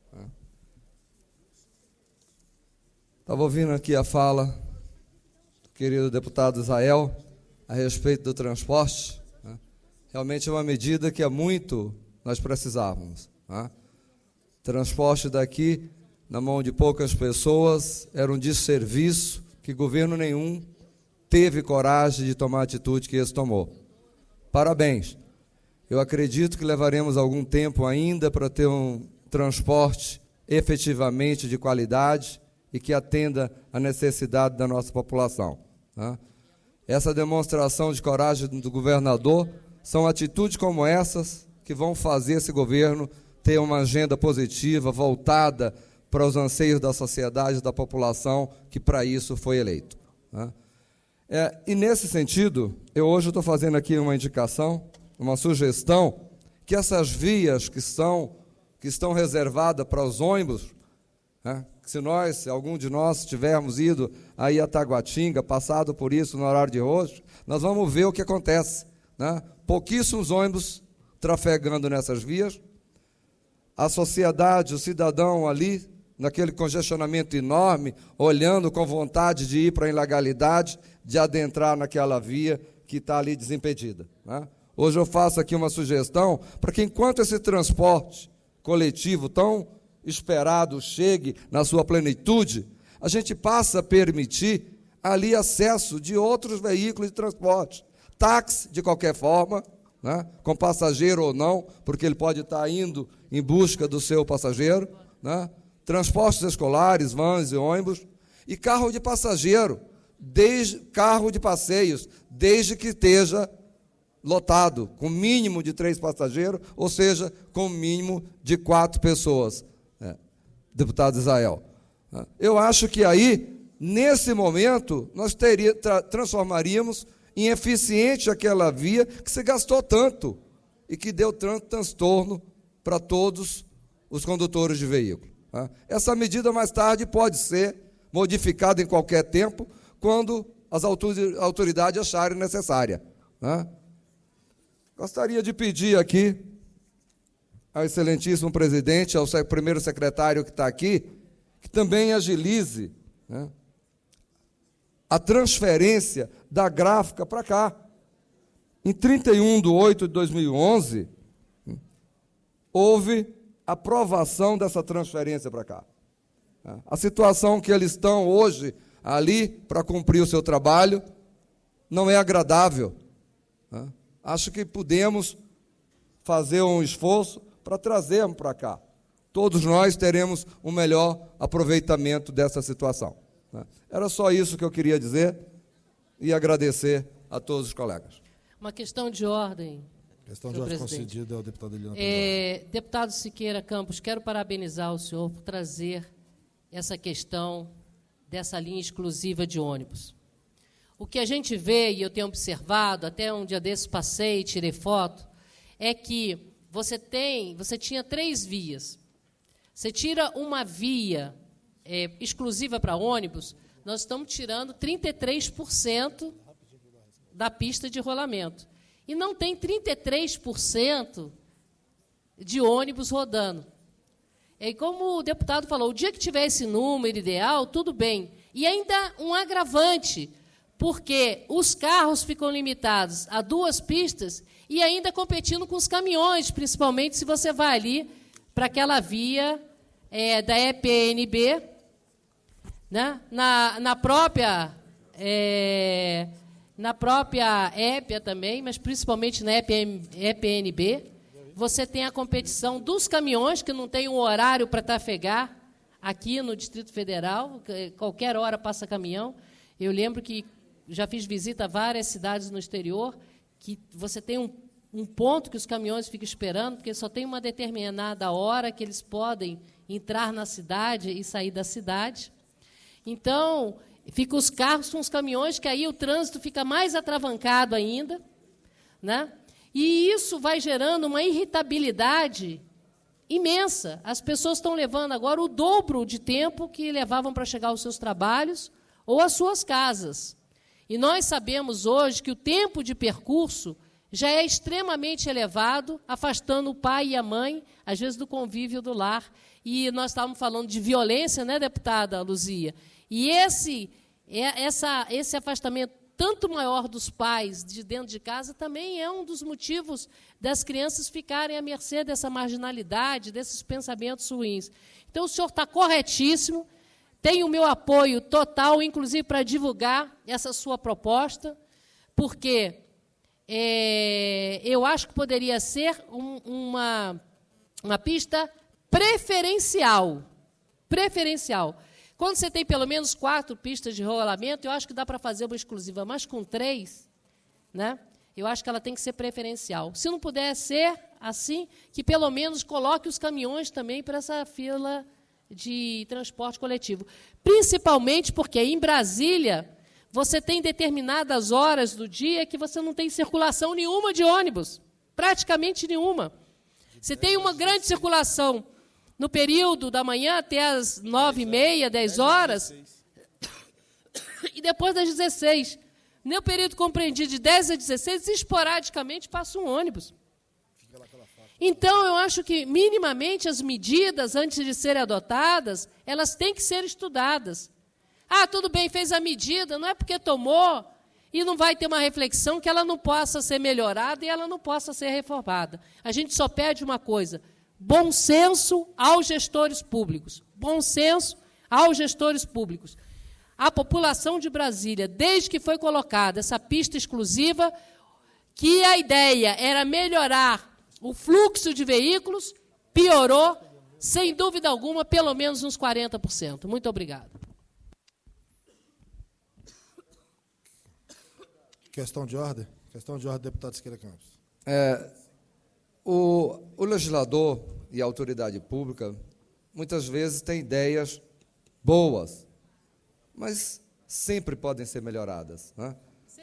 Estava ouvindo aqui a fala do querido deputado Israel a respeito do transporte. Realmente é uma medida que há muito nós precisávamos. Transporte daqui, na mão de poucas pessoas, era um desserviço que governo nenhum teve coragem de tomar a atitude que esse tomou. Parabéns. Eu acredito que levaremos algum tempo ainda para ter um transporte efetivamente de qualidade e que atenda à necessidade da nossa população. Essa demonstração de coragem do governador são atitudes como essas que vão fazer esse governo ter uma agenda positiva, voltada para os anseios da sociedade e da população, que para isso foi eleito. E nesse sentido, eu hoje estou fazendo aqui uma indicação, uma sugestão, que essas vias que estão reservadas para os ônibus, se algum de nós tivermos ido aí a Taguatinga, passado por isso no horário de hoje, nós vamos ver o que acontece. Pouquíssimos ônibus trafegando nessas vias, a sociedade, o cidadão ali, naquele congestionamento enorme, olhando com vontade de ir para a ilegalidade, de adentrar naquela via que está ali desimpedida. Hoje eu faço aqui uma sugestão para que, enquanto esse transporte coletivo tão esperado chegue na sua plenitude, a gente passe a permitir ali acesso de outros veículos de transporte. Táxi, de qualquer forma, com passageiro ou não, porque ele pode estar indo em busca do seu passageiro, transportes escolares, vans e ônibus, e carro de passageiro, carro de passeios, desde que esteja lotado, com mínimo de 3 passageiros, ou seja, com mínimo de 4 pessoas, deputado Israel. Eu acho que aí, nesse momento, nós transformaríamos em eficiente aquela via que se gastou tanto e que deu tanto transtorno para todos os condutores de veículo. Essa medida, mais tarde, pode ser modificada em qualquer tempo, quando as autoridades acharem necessária. Gostaria de pedir aqui ao excelentíssimo presidente, ao primeiro secretário que está aqui, que também agilize, né, a transferência da gráfica para cá. Em 31/8/2011, houve aprovação dessa transferência para cá. A situação que eles estão hoje ali para cumprir o seu trabalho não é agradável. Acho que podemos fazer um esforço para trazermos para cá. Todos nós teremos um melhor aproveitamento dessa situação. Era só isso que eu queria dizer e agradecer a todos os colegas. Uma questão de ordem. Questão de ordem concedida ao deputado Eliana. Deputado Siqueira Campos, quero parabenizar o senhor por trazer essa questão dessa linha exclusiva de ônibus. O que a gente vê, e eu tenho observado, até um dia desses passei, tirei foto, é que você tinha 3 vias. Você tira uma via exclusiva para ônibus, nós estamos tirando 33% da pista de rolamento. E não tem 33% de ônibus rodando. E como o deputado falou, o dia que tiver esse número ideal, tudo bem. E ainda um agravante, porque os carros ficam limitados a 2 pistas e ainda competindo com os caminhões, principalmente se você vai ali para aquela via da EPNB, né? Na própria EPA também, mas principalmente na EPNB, você tem a competição dos caminhões, que não tem um horário para trafegar aqui no Distrito Federal, qualquer hora passa caminhão. Eu lembro que já fiz visita a várias cidades no exterior, que você tem um ponto que os caminhões ficam esperando, porque só tem uma determinada hora que eles podem entrar na cidade e sair da cidade. Então, ficam os carros com os caminhões, que aí o trânsito fica mais atravancado ainda, né? E isso vai gerando uma irritabilidade imensa. As pessoas estão levando agora o dobro de tempo que levavam para chegar aos seus trabalhos ou às suas casas. E nós sabemos hoje que o tempo de percurso já é extremamente elevado, afastando o pai e a mãe, às vezes, do convívio do lar. E nós estávamos falando de violência, né, deputada Luzia? E esse afastamento tanto maior dos pais de dentro de casa também é um dos motivos das crianças ficarem à mercê dessa marginalidade, desses pensamentos ruins. Então, o senhor está corretíssimo, tem o meu apoio total, inclusive para divulgar essa sua proposta, porque eu acho que poderia ser uma pista preferencial. Quando você tem pelo menos 4 pistas de rolamento, eu acho que dá para fazer uma exclusiva, mas com 3, né, eu acho que ela tem que ser preferencial. Se não puder ser assim, que pelo menos coloque os caminhões também para essa fila de transporte coletivo. Principalmente porque em Brasília você tem determinadas horas do dia que você não tem circulação nenhuma de ônibus, praticamente nenhuma. Você tem uma grande circulação no período da manhã até as 9h30, 10 horas, e depois das 16. No período compreendido de 10 a 16, esporadicamente passa um ônibus. Então, eu acho que, minimamente, as medidas, antes de serem adotadas, elas têm que ser estudadas. Ah, tudo bem, fez a medida, não é porque tomou e não vai ter uma reflexão que ela não possa ser melhorada e ela não possa ser reformada. A gente só pede uma coisa: bom senso aos gestores públicos. Bom senso aos gestores públicos. A população de Brasília, desde que foi colocada essa pista exclusiva, que a ideia era melhorar o fluxo de veículos, piorou, sem dúvida alguma, pelo menos uns 40%. Muito obrigado. Questão de ordem, deputado Siqueira Campos. O legislador e a autoridade pública, muitas vezes, têm ideias boas, mas sempre podem ser melhoradas, né?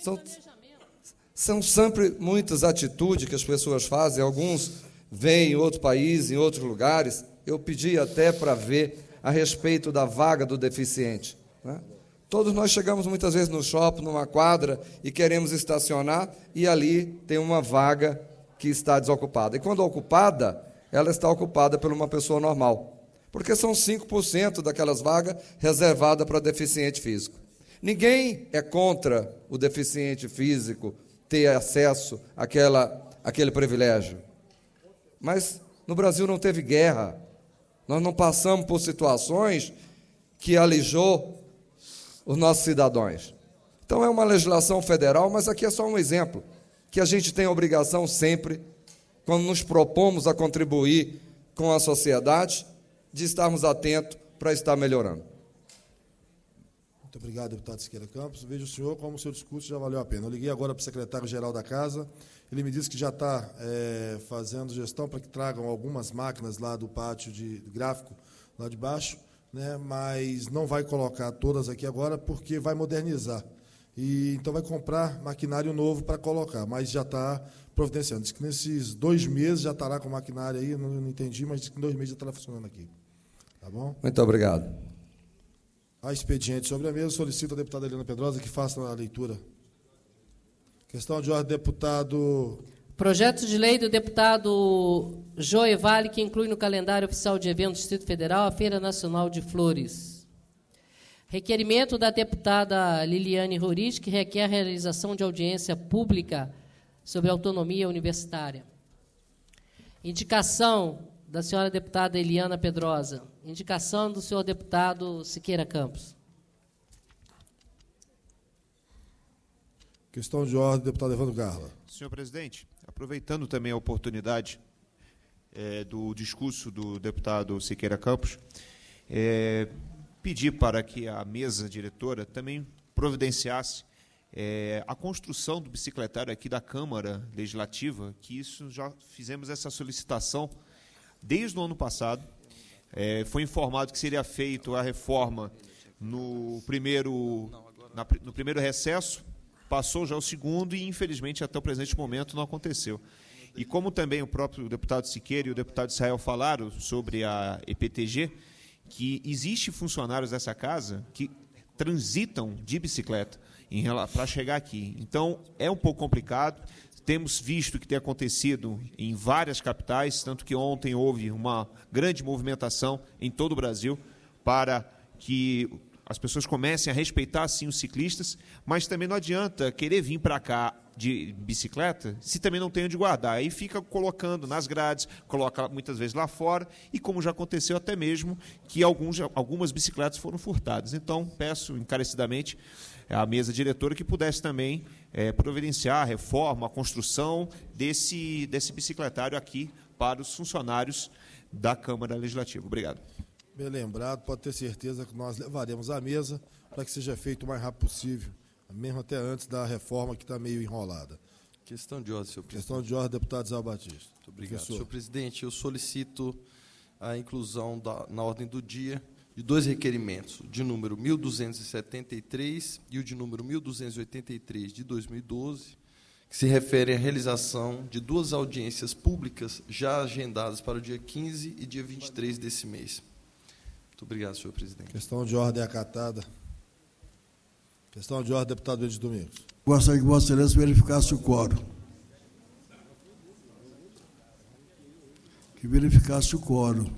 São sempre muitas atitudes que as pessoas fazem, alguns vêm em outro país, em outros lugares. Eu pedi até para ver a respeito da vaga do deficiente, né? Todos nós chegamos muitas vezes no shopping, numa quadra, e queremos estacionar, e ali tem uma vaga que está desocupada. E quando ocupada, ela está ocupada por uma pessoa normal, porque são 5% daquelas vagas reservadas para deficiente físico. Ninguém é contra o deficiente físico ter acesso àquele privilégio. Mas no Brasil não teve guerra, nós não passamos por situações que alijou os nossos cidadãos. Então é uma legislação federal, mas aqui é só um exemplo, que a gente tem a obrigação sempre, quando nos propomos a contribuir com a sociedade, de estarmos atentos para estar melhorando. Muito obrigado, deputado Siqueira Campos. Vejo o senhor como o seu discurso já valeu a pena. Eu liguei agora para o secretário-geral da Casa, ele me disse que já está fazendo gestão para que tragam algumas máquinas lá do pátio de gráfico, lá de baixo, né, mas não vai colocar todas aqui agora porque vai modernizar. E, então vai comprar maquinário novo para colocar, mas já está providenciando. Diz que nesses 2 meses já estará com maquinário aí, não entendi, mas diz que em 2 meses já estará funcionando aqui. Tá bom? Muito obrigado. Há expediente sobre a mesa, solicito a deputada Eliana Pedrosa que faça a leitura. Questão de ordem, deputado... Projeto de lei do deputado Joe Vale, que inclui no calendário oficial de eventos do Distrito Federal a Feira Nacional de Flores. Requerimento da deputada Liliane Roriz, que requer a realização de audiência pública sobre autonomia universitária. Indicação da senhora deputada Eliana Pedrosa. Indicação do senhor deputado Siqueira Campos. Questão de ordem, deputado Evandro Garla. Senhor presidente, aproveitando também a oportunidade do discurso do deputado Siqueira Campos, pedir para que a mesa diretora também providenciasse a construção do bicicletário aqui da Câmara Legislativa, que isso já fizemos essa solicitação desde o ano passado. Foi informado que seria feita a reforma no primeiro recesso, passou já o segundo e, infelizmente, até o presente momento não aconteceu. E como também o próprio deputado Siqueira e o deputado Israel falaram sobre a EPTG, que existe funcionários dessa casa que transitam de bicicleta para chegar aqui. Então, é um pouco complicado. Temos visto que tem acontecido em várias capitais, tanto que ontem houve uma grande movimentação em todo o Brasil para que as pessoas comecem a respeitar, sim, os ciclistas, mas também não adianta querer vir para cá de bicicleta se também não tem onde guardar. Aí fica colocando nas grades, coloca muitas vezes lá fora, e como já aconteceu até mesmo que algumas bicicletas foram furtadas. Então, peço encarecidamente à mesa diretora que pudesse também providenciar a reforma, a construção desse bicicletário aqui para os funcionários da Câmara Legislativa. Obrigado. Bem lembrado, pode ter certeza que nós levaremos à mesa para que seja feito o mais rápido possível, mesmo até antes da reforma que está meio enrolada. Questão de ordem, senhor presidente. Questão de ordem, deputado Zé Batista. Muito obrigado. Senhor presidente, eu solicito a inclusão na ordem do dia de 2 requerimentos, de número 1273 e o de número 1283 de 2012, que se referem à realização de 2 audiências públicas já agendadas para o dia 15 e dia 23 desse mês. Muito obrigado, senhor presidente. Questão de ordem acatada. Questão de ordem, deputado Benedito Domingos. Gostaria que Vossa Excelência verificasse o quórum. Que verificasse o quórum.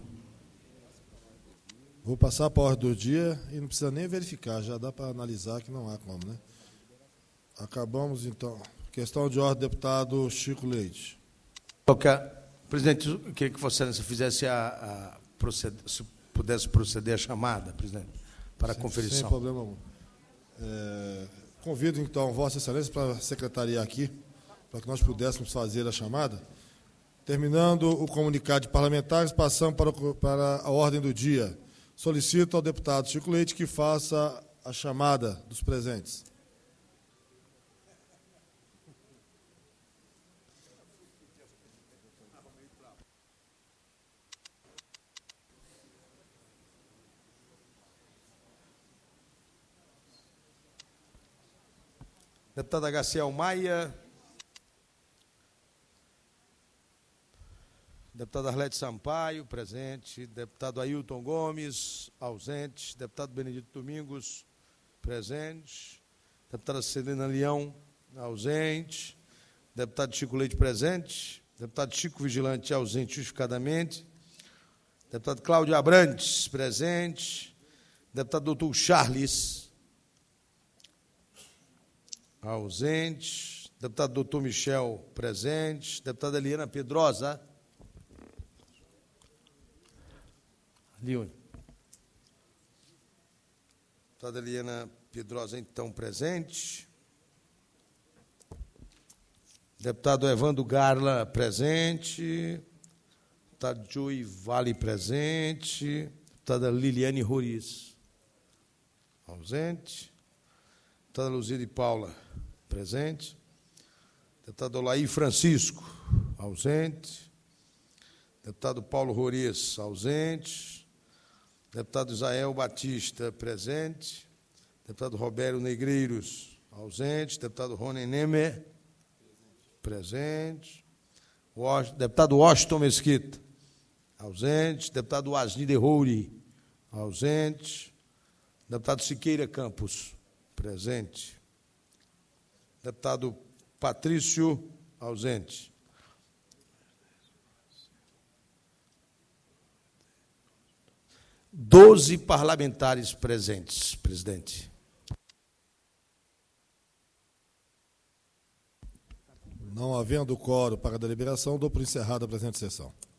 Vou passar para a ordem do dia e não precisa nem verificar, já dá para analisar que não há como, né? Acabamos, então. Questão de ordem, deputado Chico Leite. Presidente, eu queria que Vossa Excelência fizesse se pudesse proceder à chamada, presidente, para a conferição. Sem problema algum. Convido, então, Vossa Excelência para a secretaria aqui, para que nós pudéssemos fazer a chamada. Terminando o comunicado de parlamentares, passamos para a ordem do dia. Solicito ao deputado Chico Leite que faça a chamada dos presentes. Deputada Gaciel Maia. Deputado Arlete Sampaio, presente. Deputado Ailton Gomes, ausente. Deputado Benedito Domingos, presente. Deputada Celina Leão, ausente. Deputado Chico Leite, presente. Deputado Chico Vigilante, ausente justificadamente. Deputado Cláudio Abrantes, presente. Deputado doutor Charles, ausente. Deputado doutor Michel, presente. Deputada Eliana Pedrosa. Leone. Deputada Eliana Pedrosa, então, presente. Deputado Evandro Garla, presente. Deputado Joey Vale, presente. Deputada Liliane Roriz, ausente. Deputada Luzia de Paula, presente. Deputado Olaí Francisco, ausente. Deputado Paulo Roriz, ausente. Deputado Israel Batista, presente. Deputado Roberto Negreiros, ausente. Deputado Rony Nemer, presente. Deputado Washington Mesquita, ausente. Deputado Asni de Rouri, ausente. Deputado Siqueira Campos, presente. Deputado Patrício, ausente. Doze parlamentares presentes, presidente. Não havendo quórum para a deliberação, dou por encerrada a presente sessão.